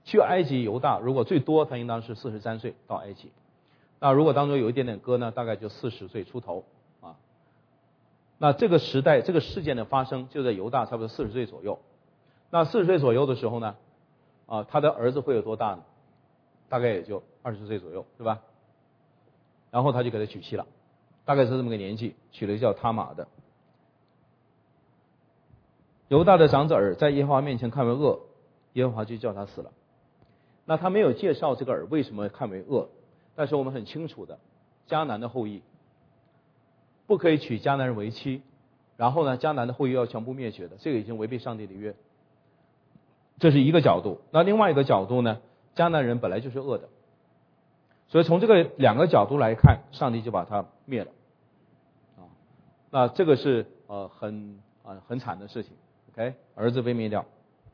去埃及犹大如果最多他应当是四十三岁到埃及，那如果当中有一点点割呢，大概就四十岁出头啊。那这个时代这个事件的发生就在犹大差不多四十岁左右。那四十岁左右的时候呢，啊，他的儿子会有多大呢？大概也就二十岁左右，是吧？然后他就给他娶妻了，大概是这么个年纪，娶了一个叫他玛的。犹大的长子珥在耶和华面前看为恶，耶和华就叫他死了。那他没有介绍这个珥为什么看为恶，但是我们很清楚的，迦南的后裔不可以娶迦南人为妻，然后呢，迦南的后裔要全部灭绝的，这个已经违背上帝的约。这是一个角度。那另外一个角度呢，迦南人本来就是恶的，所以从这个两个角度来看，上帝就把他灭了啊。那这个是呃很啊、呃、很惨的事情。OK， 儿子被灭掉。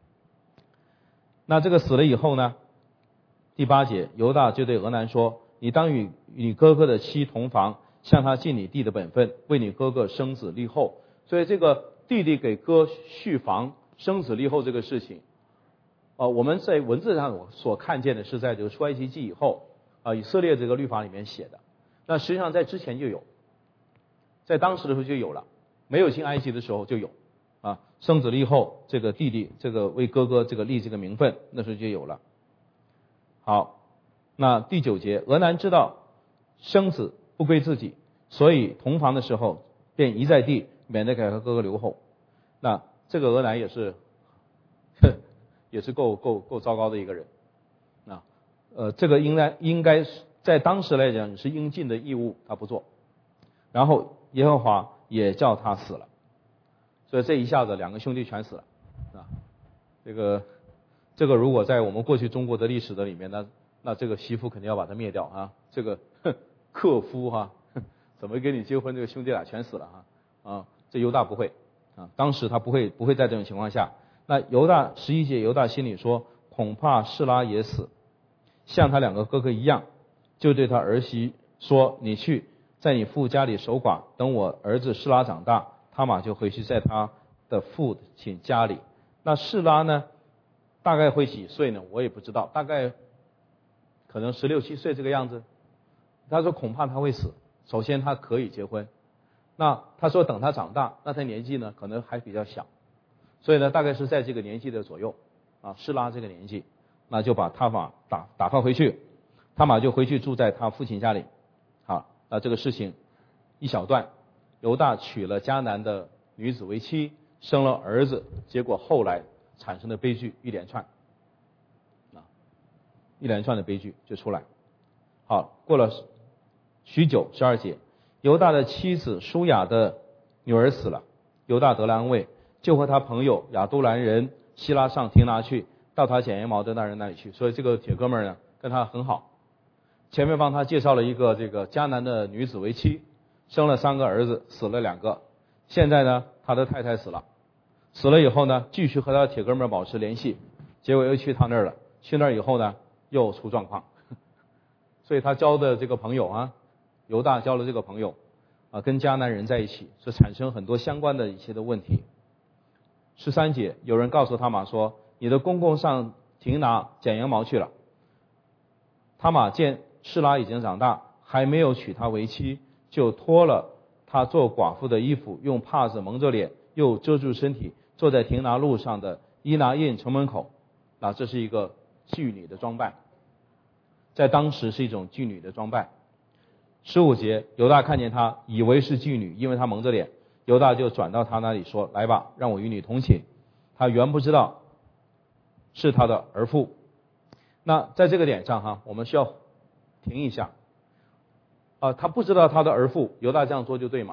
那这个死了以后呢，第八节，犹大就对俄南说：“你当与你哥哥的妻同房，向他尽你弟的本分，为你哥哥生子立后。”所以这个弟弟给哥续房、生子立后这个事情，呃，我们在文字上所看见的是在这个出埃及记以后，啊、呃，以色列这个律法里面写的。那实际上在之前就有，在当时的时候就有了，没有进埃及的时候就有。啊，生子立后，这个弟弟这个为哥哥这个立这个名分，那时候就有了。好，那第九节，俄南知道生子不归自己，所以同房的时候便移在地，免得给他哥哥留后。那这个俄南也是，也是够够够糟糕的一个人。啊，呃，这个应该应该在当时来讲是应尽的义务，他不做。然后耶和华也叫他死了。所以这一下子两个兄弟全死了啊！这个这个如果在我们过去中国的历史的里面呢，那这个媳妇肯定要把他灭掉啊！这个克夫哈、啊，怎么跟你结婚？这个兄弟俩全死了啊！啊，这犹大不会啊，当时他不会不会在这种情况下。那犹大十一节，犹大心里说，恐怕示拉也死，像他两个哥哥一样，就对他儿媳说：“你去在你父家里守寡，等我儿子示拉长大。”他玛就回去在他的父亲家里。那示拉呢，大概会几岁呢？我也不知道，大概可能十六七岁这个样子。他说恐怕他会死。首先他可以结婚，那他说等他长大，那他年纪呢可能还比较小，所以呢大概是在这个年纪的左右啊，示拉这个年纪，那就把他玛打打发回去，他玛就回去住在他父亲家里。好，那这个事情一小段。犹大娶了迦南的女子为妻，生了儿子，结果后来产生的悲剧一连串，啊，一连串的悲剧就出来。好，过了许久，十二节，犹大的妻子舒雅的女儿死了，犹大得了安慰，就和他朋友亚都兰人希拉上亭拿去，到他剪羊毛的那人那里去。所以这个铁哥们儿呢，跟他很好，前面帮他介绍了一个这个迦南的女子为妻。生了三个儿子，死了两个。现在呢，他的太太死了，死了以后呢，继续和他的铁哥们保持联系，结果又去他那儿了。去那儿以后呢，又出状况。所以他交的这个朋友啊，犹大交了这个朋友啊，跟迦南人在一起，是产生很多相关的一些的问题。十三节，有人告诉他玛说：“你的公公上亭拿剪羊毛去了。”他玛见示拉已经长大，还没有娶她为妻。就脱了他做寡妇的衣服，用帕子蒙着脸，又遮住身体，坐在亭拿路上的伊拿印城门口。啊，这是一个妓女的装扮，在当时是一种妓女的装扮。十五节，犹大看见他，以为是妓女，因为他蒙着脸，犹大就转到他那里说：“来吧，让我与你同寝。”他原不知道是他的儿妇。那在这个点上哈，我们需要停一下。啊，他不知道他的儿妇，犹大这样做就对吗？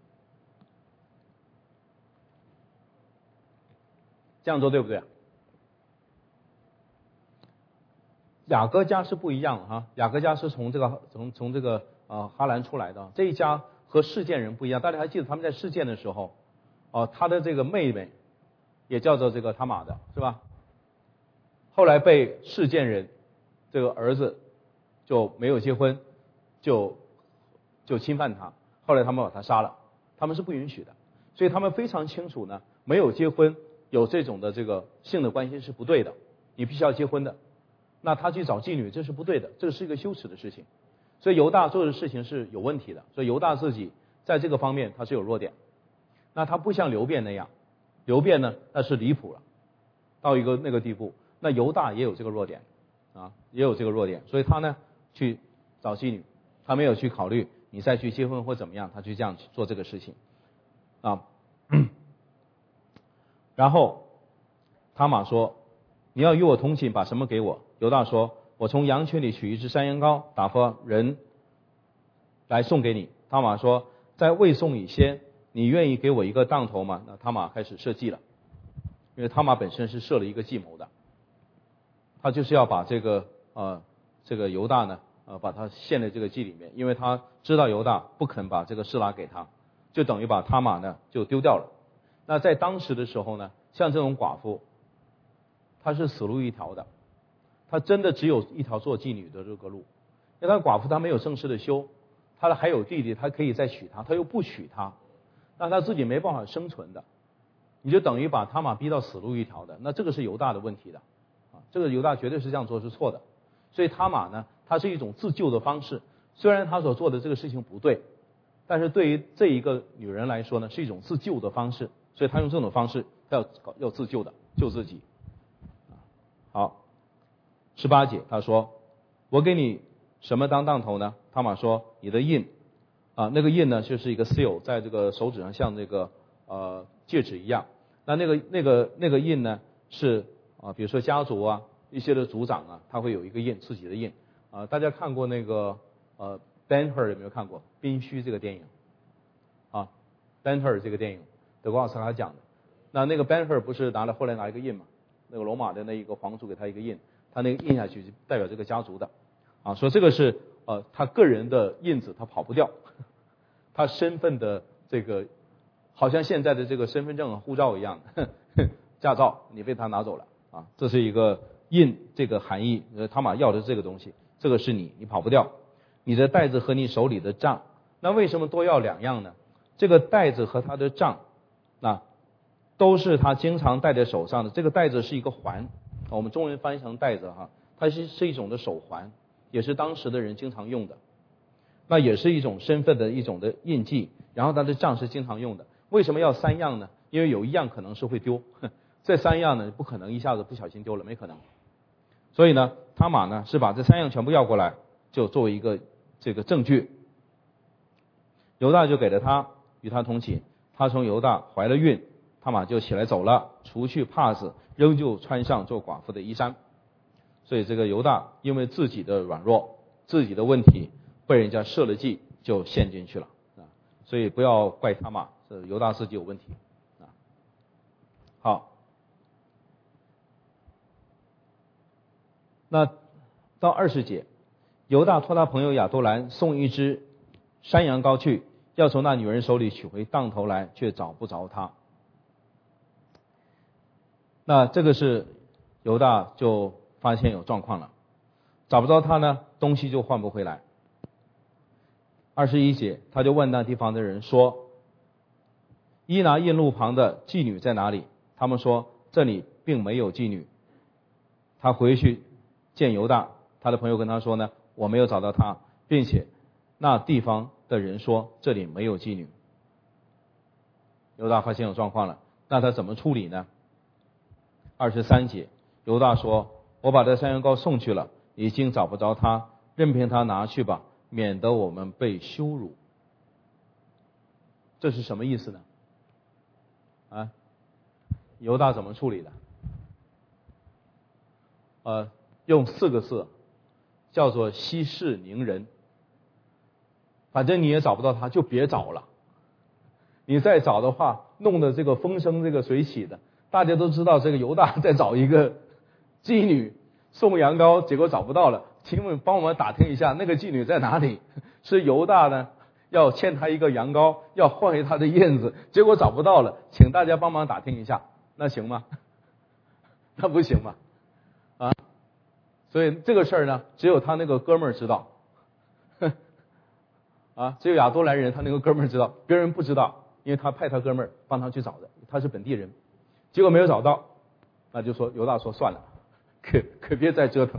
这样做对不对？雅各家是不一样的哈，雅各家是从这个从从这个呃哈兰出来的，这一家和示剑人不一样。大家还记得他们在示剑的时候，哦、呃，他的这个妹妹也叫做这个他玛的是吧？后来被示剑人这个儿子就没有结婚，就。就侵犯他，后来他们把他杀了，他们是不允许的，所以他们非常清楚呢，没有结婚有这种的这个性的关系是不对的，你必须要结婚的那他去找妓女，这是不对的，这是一个羞耻的事情。所以犹大做的事情是有问题的，所以犹大自己在这个方面他是有弱点。那他不像刘辩那样，刘辩呢那是离谱了，到一个那个地步。那犹大也有这个弱点啊，也有这个弱点，所以他呢去找妓女，他没有去考虑你再去结婚或怎么样，他去这样去做这个事情啊。然后他玛说：“你要与我同寝，把什么给我？”犹大说：“我从羊群里取一只山羊羔，打发人来送给你。”他玛说：“在未送以前，你愿意给我一个当头吗？”那他玛开始设计了，因为他玛本身是设了一个计谋的，他就是要把这个呃这个犹大呢呃把他陷在这个计里面，因为他知道犹大不肯把这个示拉给他，就等于把他玛呢就丢掉了。那在当时的时候呢，像这种寡妇，她是死路一条的，她真的只有一条做妓女的这个路，因为她寡妇她没有正式的休，她还有弟弟，她可以再娶她，她又不娶她，那她自己没办法生存的，你就等于把他玛逼到死路一条的，那这个是犹大的问题的啊，这个犹大绝对是这样做是错的。所以他玛呢，它是一种自救的方式，虽然他所做的这个事情不对，但是对于这一个女人来说呢，是一种自救的方式，所以他用这种方式，他要要自救的，救自己。好，十八节他说：“我给你什么当当头呢？”他玛说：“你的印啊，那个印呢，就是一个 seal， 在这个手指上像这个呃戒指一样。那那个那个那个印呢，是啊，比如说家族啊，一些的族长啊，他会有一个印，自己的印啊。大家看过那个呃 Ben-Hur 有没有看过《宾虚》这个电影啊 ？Ben-Hur 这个电影，德国奥斯卡奖的。那那个 Ben-Hur 不是拿了后来拿一个印嘛？那个罗马的那一个皇族给他一个印，他那个印下去就代表这个家族的啊，所以这个是呃他个人的印子，他跑不掉，他身份的这个好像现在的这个身份证、护照一样的驾照，你被他拿走了啊，这是一个印这个含义，他玛要的这个东西，这个是你，你跑不掉。你的袋子和你手里的杖，那为什么多要两样呢？这个袋子和他的杖，那都是他经常戴在手上的。这个袋子是一个环，我们中文翻译成袋子哈，它是是一种的手环，也是当时的人经常用的。那也是一种身份的一种的印记。然后他的杖是经常用的。为什么要三样呢？因为有一样可能是会丢，这三样呢不可能一下子不小心丢了，没可能。所以呢，他玛呢是把这三样全部要过来，就作为一个这个证据。犹大就给了他，与他同寝。他从犹大怀了孕，他玛就起来走了，除去帕子，仍旧穿上做寡妇的衣衫。所以这个犹大因为自己的软弱、自己的问题，被人家设了计，就陷进去了啊。所以不要怪他玛，是犹大自己有问题啊。好，那到二十节，犹大托他朋友亚多兰送一只山羊羔去，要从那女人手里取回当头来，却找不着他。那这个是犹大就发现有状况了，找不着他呢，东西就换不回来。二十一节，他就问那地方的人说：“伊拿印路旁的妓女在哪里？”他们说：“这里并没有妓女。”他回去见犹大，他的朋友跟他说呢：“我没有找到他，并且那地方的人说这里没有妓女。”犹大发现有状况了，那他怎么处理呢？二十三节，犹大说：“我把这山羊羔送去了，已经找不着他，任凭他拿去吧，免得我们被羞辱。”这是什么意思呢？啊，犹大怎么处理的？呃，用四个字，叫做息事宁人。反正你也找不到他，就别找了。你再找的话，弄得这个风生这个水起的，大家都知道这个犹大在找一个妓女送羊羔，结果找不到了。请问帮我们打听一下，那个妓女在哪里？是犹大呢要欠他一个羊羔，要换回他的印子，结果找不到了，请大家帮忙打听一下，那行吗？那不行嘛，啊！所以这个事儿呢，只有他那个哥们儿知道，啊，只有亚多兰人他那个哥们儿知道，别人不知道，因为他派他哥们儿帮他去找的，他是本地人，结果没有找到，那就说犹大说算了，可可别再折腾了，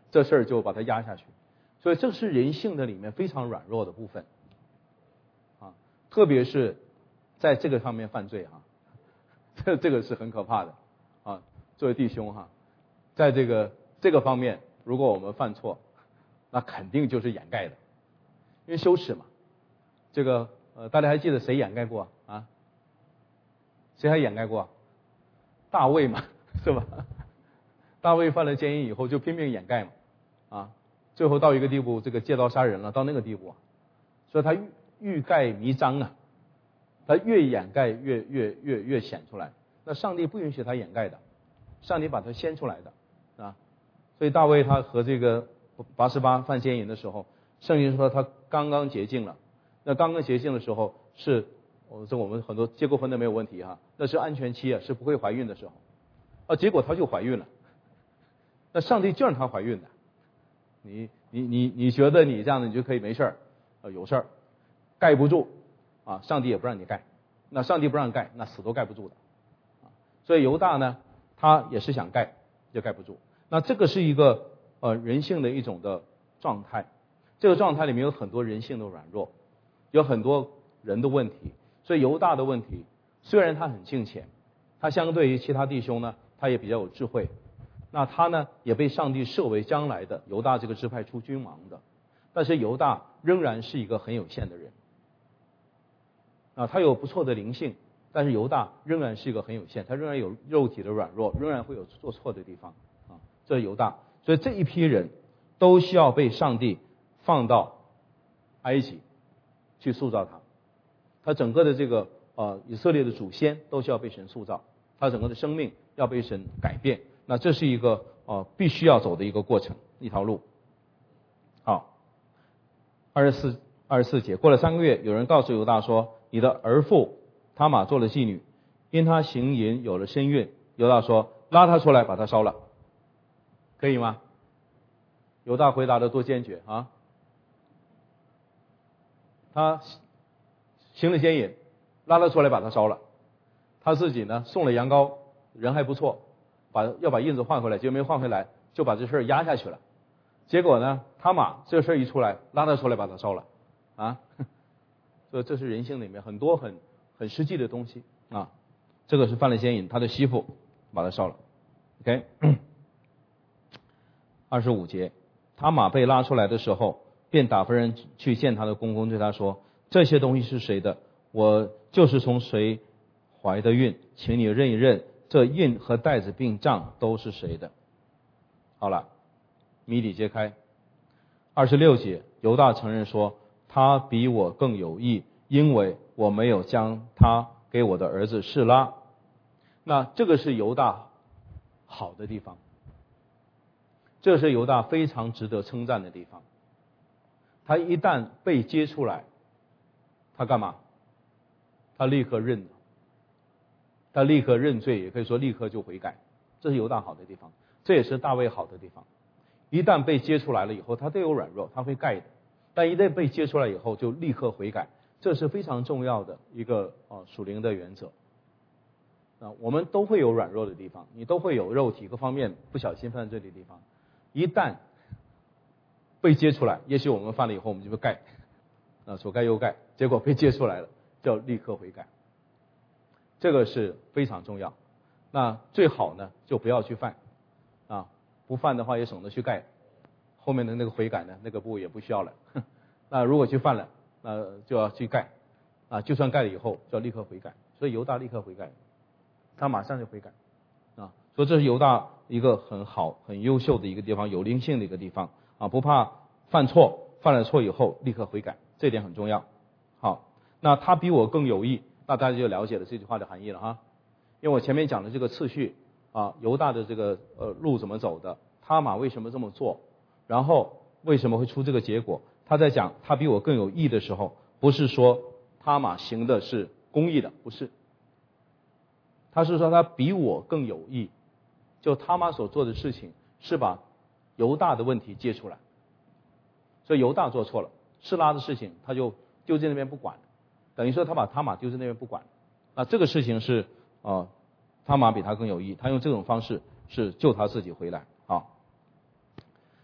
这事儿就把它压下去。所以这是人性的里面非常软弱的部分啊，特别是在这个上面犯罪哈，这这个是很可怕的啊。作为弟兄哈，在这个这个方面，如果我们犯错，那肯定就是掩盖的，因为羞耻嘛。这个呃，大家还记得谁掩盖过啊？谁还掩盖过？大卫嘛，是吧？大卫犯了奸淫以后就拼命掩盖嘛，啊，最后到一个地步，这个借刀杀人了，到那个地步啊，所以他欲盖弥彰啊，他越掩盖越越越越显出来。那上帝不允许他掩盖的，上帝把他掀出来的啊。所以大卫他和这个拔示巴犯奸淫的时候，圣经说他刚刚洁净了。那刚刚洁净的时候是，哦，这我们很多结过婚的没有问题哈，那是安全期啊，是不会怀孕的时候啊，结果她就怀孕了。那上帝就让她怀孕的，你你你你觉得你这样的你就可以没事儿，呃有事儿盖不住啊，上帝也不让你盖，那上帝不让盖，那死都盖不住的啊。所以犹大呢，他也是想盖，就盖不住。那这个是一个呃人性的一种的状态，这个状态里面有很多人性的软弱。有很多人的问题，所以犹大的问题，虽然他很敬虔，他相对于其他弟兄呢，他也比较有智慧。那他呢，也被上帝设为将来的犹大这个支派出君王的，但是犹大仍然是一个很有限的人。啊，他有不错的灵性，但是犹大仍然是一个很有限，他仍然有肉体的软弱，仍然会有做错的地方啊。这是犹大，所以这一批人都需要被上帝放到埃及去塑造他，他整个的这个呃以色列的祖先都需要被神塑造，他整个的生命要被神改变，那这是一个呃必须要走的一个过程，一条路。好，二十四二十四节，过了三个月，有人告诉犹大说，你的儿妇他玛做了妓女，因他行淫有了身孕。犹大说，拉他出来，把他烧了，可以吗？犹大回答的多坚决啊！他行了奸淫，拉他出来把他烧了。他自己呢送了羊羔，人还不错，把要把印子换回来，结果没换回来，就把这事儿压下去了。结果呢，他玛这事儿一出来，拉他出来把他烧了啊！所以这是人性里面很多很很实际的东西啊。这个是犯了奸淫，他的媳妇把他烧了。OK， 二十五节，他玛被拉出来的时候，便打发人去见他的公公，对他说，这些东西是谁的？我就是从谁怀的孕，请你认一认，这印和带子并杖都是谁的？好了，谜底揭开。二十六节，犹大承认说，他比我更有义，因为我没有将他给我的儿子示拉。那这个是犹大好的地方，这是犹大非常值得称赞的地方。他一旦被揭出来，他干嘛？他立刻认了，他立刻认罪，也可以说立刻就悔改。这是犹大好的地方，这也是大卫好的地方。一旦被揭出来了以后，他都有软弱，他会盖的。但一旦被揭出来以后，就立刻悔改，这是非常重要的一个啊属灵的原则。啊，我们都会有软弱的地方，你都会有肉体各方面不小心犯罪的地方。一旦被揭出来，也许我们犯了以后，我们就会盖，啊，左盖右盖，结果被揭出来了，就要立刻悔改。这个是非常重要。那最好呢，就不要去犯，啊，不犯的话也省得去盖，后面的那个悔改呢，那个步也不需要了。那如果去犯了，那就要去盖，啊，就算盖了以后，就要立刻悔改。所以犹大立刻悔改，他马上就悔改，啊，所以这是犹大一个很好、很优秀的一个地方，有灵性的一个地方，啊，不怕犯错，犯了错以后立刻悔改，这一点很重要。好，那他比我更有义，那大家就了解了这句话的含义了哈。因为我前面讲的这个次序啊，犹大的这个呃路怎么走的，他玛为什么这么做，然后为什么会出这个结果？他在讲他比我更有义的时候，不是说他玛行的是公义的，不是，他是说他比我更有义，就他玛所做的事情是把犹大的问题揭出来，所以犹大做错了，示拉的事情他就丢在那边不管，等于说他把他玛丢在那边不管，那这个事情是啊，他玛比他更有义，他用这种方式是救他自己回来啊。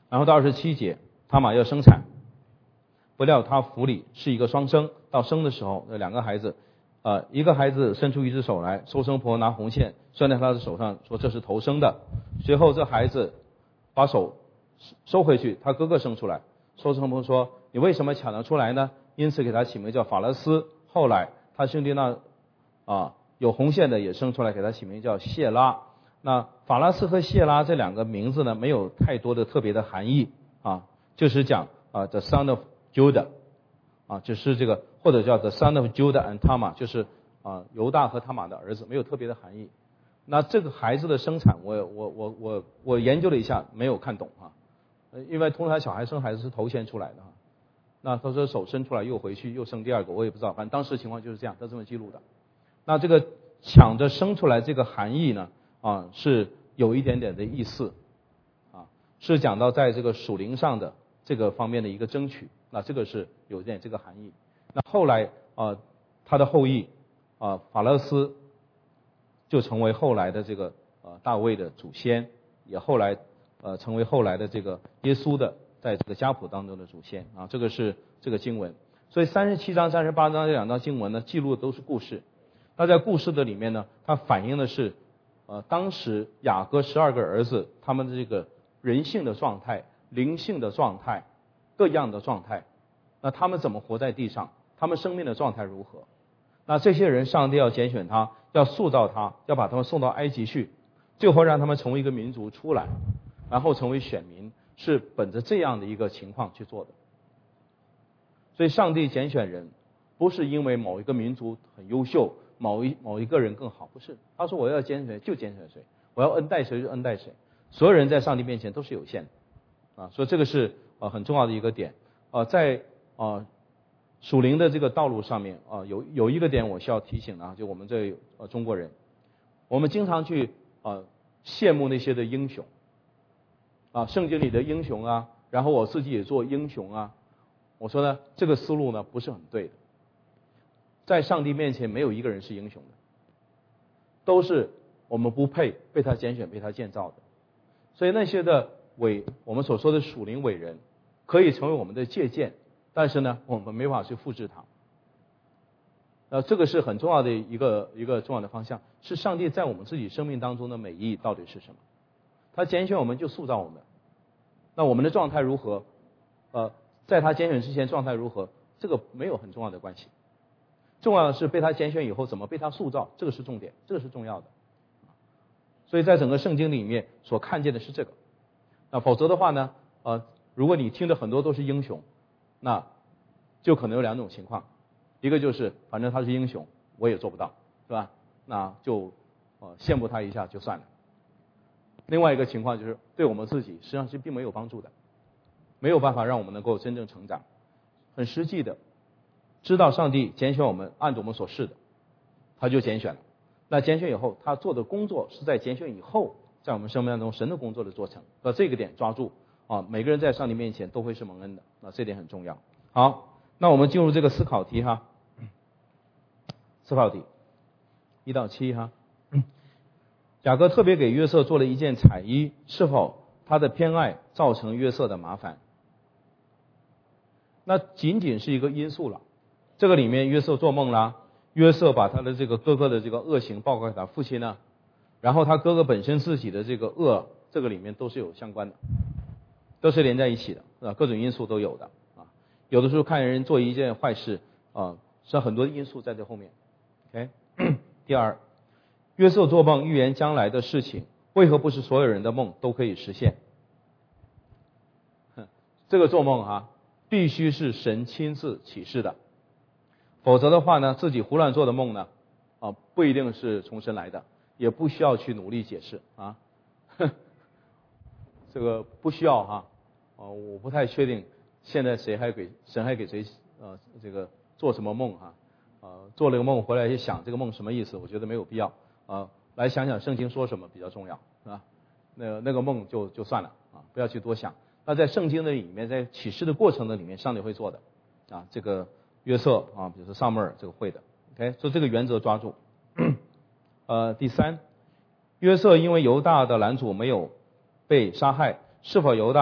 然后到二十七节，他玛要生产，不料他腹里是一个双生，到生的时候，这两个孩子，呃，一个孩子伸出一只手来，收生婆拿红线拴在他的手上，说这是头生的。随后这孩子把手收回去，他哥哥生出来，收生婆说你为什么抢了出来呢？因此给他起名叫法勒斯。后来他兄弟那啊有红线的也生出来，给他起名叫谢拉。那法拉斯和谢拉这两个名字呢，没有太多的特别的含义啊，就是讲啊 the son of Judah 啊，只是这个或者叫 the son of Judah and Tamar， 就是啊犹大和他玛的儿子，没有特别的含义。那这个孩子的生产，我我我我我研究了一下，没有看懂啊，因为通常小孩生孩子是头先出来的哈。那他说手伸出来又回去又生第二个，我也不知道，反正当时情况就是这样，他这么记录的。那这个抢着生出来这个含义呢，啊是有一点点的意思，啊是讲到在这个属灵上的这个方面的一个争取，那这个是有点这个含义。那后来啊他的后裔啊法勒斯就成为后来的这个呃大卫的祖先，也后来呃成为后来的这个耶稣的在这个家谱当中的祖先啊，这个是这个经文。所以三十七章、三十八章这两章经文呢，记录的都是故事。那在故事的里面呢，它反映的是呃当时雅各十二个儿子他们的这个人性的状态、灵性的状态、各样的状态。那他们怎么活在地上？他们生命的状态如何？那这些人上帝要拣选他，要塑造他，要把他们送到埃及去，最后让他们成为一个民族出来，然后成为选民，是本着这样的一个情况去做的。所以上帝拣选人不是因为某一个民族很优秀，某一某一个人更好，不是。他说我要拣选就拣选谁，我要恩待谁就恩待谁。所有人在上帝面前都是有限的啊，所以这个是呃很重要的一个点。呃在呃属灵的这个道路上面啊，有有一个点我需要提醒的啊，就我们这呃中国人，我们经常去呃羡慕那些的英雄啊，圣经里的英雄啊，然后我自己也做英雄啊。我说呢，这个思路呢不是很对的。在上帝面前没有一个人是英雄的，都是我们不配被他拣选、被他建造的。所以那些的伟，我们所说的属灵伟人，可以成为我们的借鉴。但是呢，我们没法去复制它。呃，这个是很重要的一个一个重要的方向，是上帝在我们自己生命当中的美意到底是什么？他拣选我们就塑造我们，那我们的状态如何？呃，在他拣选之前状态如何？这个没有很重要的关系。重要的是被他拣选以后怎么被他塑造，这个是重点，这个是重要的。所以在整个圣经里面所看见的是这个。那否则的话呢，呃，如果你听的很多都是英雄，那就可能有两种情况，一个就是反正他是英雄，我也做不到，是吧？那就呃羡慕他一下就算了。另外一个情况就是对我们自己实际上是并没有帮助的，没有办法让我们能够真正成长。很实际的，知道上帝拣选我们，按照我们所示的，他就拣选了。那拣选以后，他做的工作是在拣选以后，在我们生命当中神的工作的做成。那这个点抓住啊，每个人在上帝面前都会是蒙恩的，那这点很重要。好，那我们进入这个思考题哈，思考题一到七哈。雅各特别给约瑟做了一件彩衣，是否他的偏爱造成约瑟的麻烦？那仅仅是一个因素了。这个里面约瑟做梦啦，约瑟把他的这个哥哥的这个恶行报告给他父亲呢，然后他哥哥本身自己的这个恶，这个里面都是有相关的，都是连在一起的，啊，各种因素都有的啊。有的时候看人做一件坏事啊，是很多因素在这后面。OK， 第二，约瑟做梦预言将来的事情，为何不是所有人的梦都可以实现？这个做梦啊，必须是神亲自启示的，否则的话呢，自己胡乱做的梦呢，啊，不一定是从神来的，也不需要去努力解释啊。这个不需要哈，啊，我不太确定现在谁还给神还给谁呃这个做什么梦哈，啊，做了个梦回来去想这个梦什么意思，我觉得没有必要啊，来想想圣经说什么比较重要，是吧？那那个梦就就算了啊，不要去多想。那在圣经的里面，在启示的过程的里面，上帝会做的啊，这个约瑟啊，比如说撒母耳这个会的 ，OK， 所以这个原则抓住。呃，第三，约瑟因为犹大的拦阻没有被杀害，是否犹大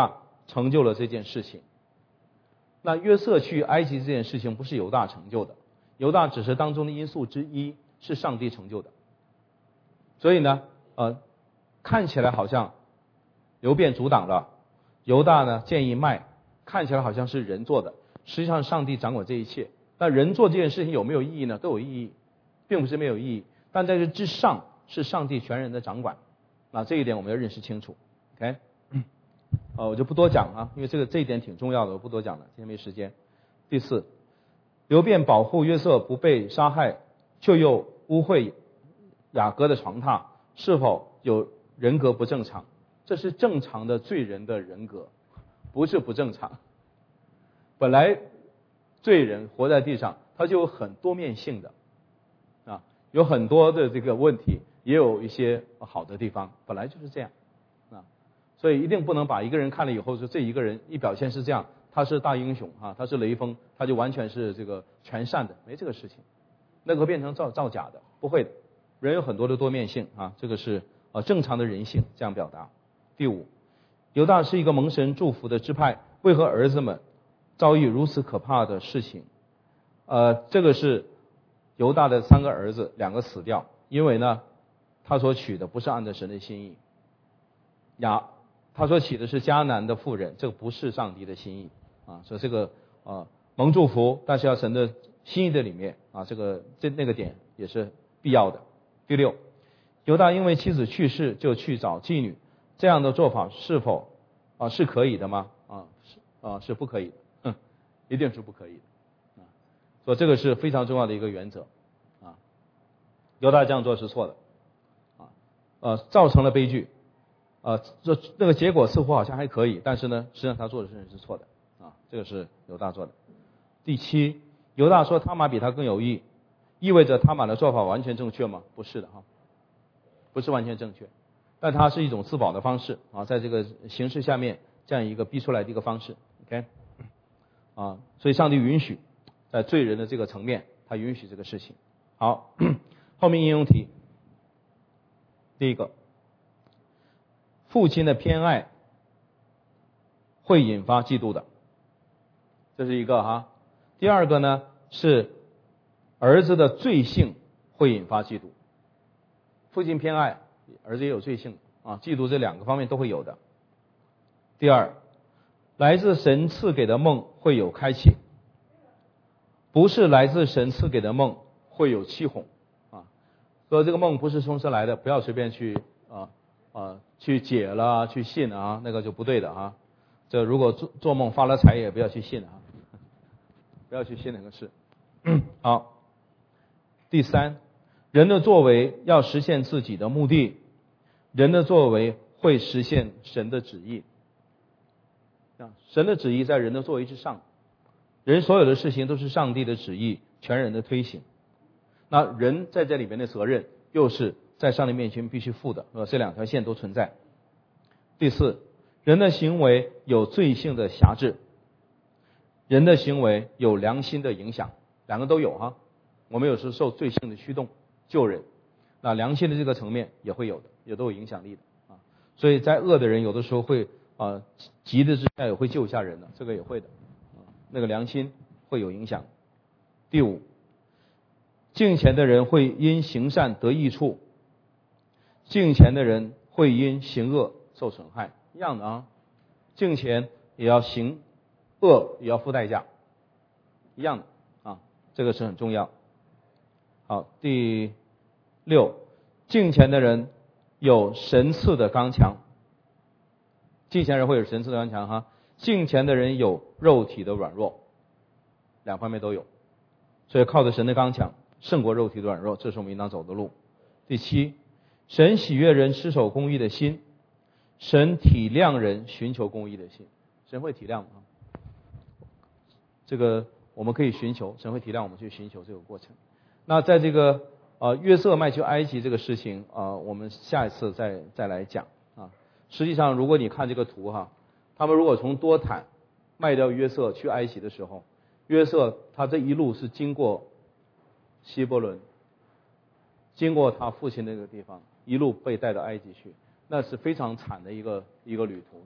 成就了这件事情。那约瑟去埃及这件事情不是犹大成就的，犹大只是当中的因素之一，是上帝成就的。所以呢，呃，看起来好像流便阻挡了，犹大呢建议卖，看起来好像是人做的，实际上上帝掌管这一切。但人做这件事情有没有意义呢？都有意义，并不是没有意义。但在这之上是上帝全人的掌管，那这一点我们要认识清楚。OK， 呃，我就不多讲啊，因为这个这一点挺重要的，我不多讲了，今天没时间。第四，流便保护约瑟不被杀害，却又污秽雅各的床榻，是否有人格不正常？这是正常的罪人的人格，不是不正常。本来罪人活在地上，他就有很多面性的啊，有很多的这个问题，也有一些好的地方，本来就是这样啊。所以一定不能把一个人看了以后说这一个人一表现是这样，他是大英雄啊，他是雷锋，他就完全是这个全善的，没这个事情，那个会变成造造假的，不会的。人有很多的多面性啊，这个是呃正常的人性这样表达。第五，犹大是一个蒙神祝福的支派，为何儿子们遭遇如此可怕的事情？呃，这个是犹大的三个儿子，两个死掉，因为呢，他所娶的不是按照神的心意。雅，他所娶的是迦南的妇人，这个不是上帝的心意啊，所以这个呃蒙祝福，但是要神的心意的里面啊，这个这那个点也是必要的。第六，犹大因为妻子去世就去找妓女，这样的做法是否啊是可以的吗？啊是啊是不可以的，哼，一定是不可以的啊。所以这个是非常重要的一个原则啊。犹大这样做是错的啊，呃造成了悲剧，呃这那个结果似乎好像还可以，但是呢，实际上他做的事情是错的啊，这个是犹大做的。第七，犹大说他玛比他更有益，意味着他玛的做法完全正确吗？不是的哈，不是完全正确，但它是一种自保的方式啊，在这个形势下面这样一个逼出来的一个方式 ，OK， 啊，所以上帝允许在罪人的这个层面，他允许这个事情。好，后面应用题，第一个，父亲的偏爱会引发嫉妒的，这是一个哈。第二个呢是儿子的罪性会引发嫉妒，父亲偏爱，儿子也有罪性啊，嫉妒这两个方面都会有的。第二，来自神赐给的梦会有开启，不是来自神赐给的梦会有欺哄啊。所以这个梦不是从神来的，不要随便去啊啊去解了去信啊，那个就不对的啊。这如果做做梦发了财也不要去信啊，不要去信那个事。好。第三，人的作为要实现自己的目的，人的作为会实现神的旨意。神的旨意在人的作为之上，人所有的事情都是上帝的旨意全人的推行。那人在这里面的责任又是在上帝面前必须负的，这两条线都存在。第四，人的行为有罪性的辖制，人的行为有良心的影响，两个都有哈。我们有时受罪性的驱动救人，那良心的这个层面也会有的，也都有影响力的啊。所以在恶的人有的时候会啊急的之下也会救一下人的，这个也会的啊，那个良心会有影响。第五，敬虔的人会因行善得益处，敬虔的人会因行恶受损害，一样的啊，敬虔也要行恶，也要付代价，一样的啊，这个是很重要。好，第六，敬虔的人有神赐的刚强，敬虔人会有神赐的刚强哈，敬虔的人有肉体的软弱，两方面都有，所以靠着神的刚强胜过肉体的软弱，这是我们应当走的路。第七，神喜悦人持守公义的心，神体谅人寻求公义的心，神会体谅吗？这个我们可以寻求，神会体谅我们去寻求这个过程。那在这个呃约瑟卖去埃及这个事情啊、呃，我们下一次再再来讲啊。实际上，如果你看这个图哈，他们如果从多坦卖掉约瑟去埃及的时候，约瑟他这一路是经过希伯伦，经过他父亲那个地方，一路被带到埃及去，那是非常惨的一个一个旅途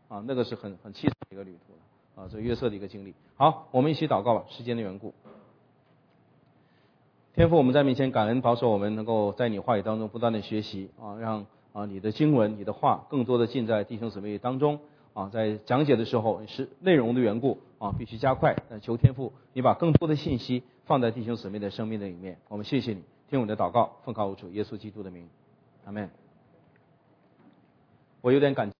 啊，那个是很很凄惨的一个旅途了啊，这约瑟的一个经历。好，我们一起祷告吧，时间的缘故。天父，我们在面前感恩保守我们能够在你话语当中不断的学习啊，让啊你的经文、你的话更多的进在弟兄姊妹当中啊，在讲解的时候是内容的缘故啊，必须加快。但求天父，你把更多的信息放在弟兄姊妹的生命的里面。我们谢谢你，听我的祷告，奉靠我主耶稣基督的名，阿们。我有点感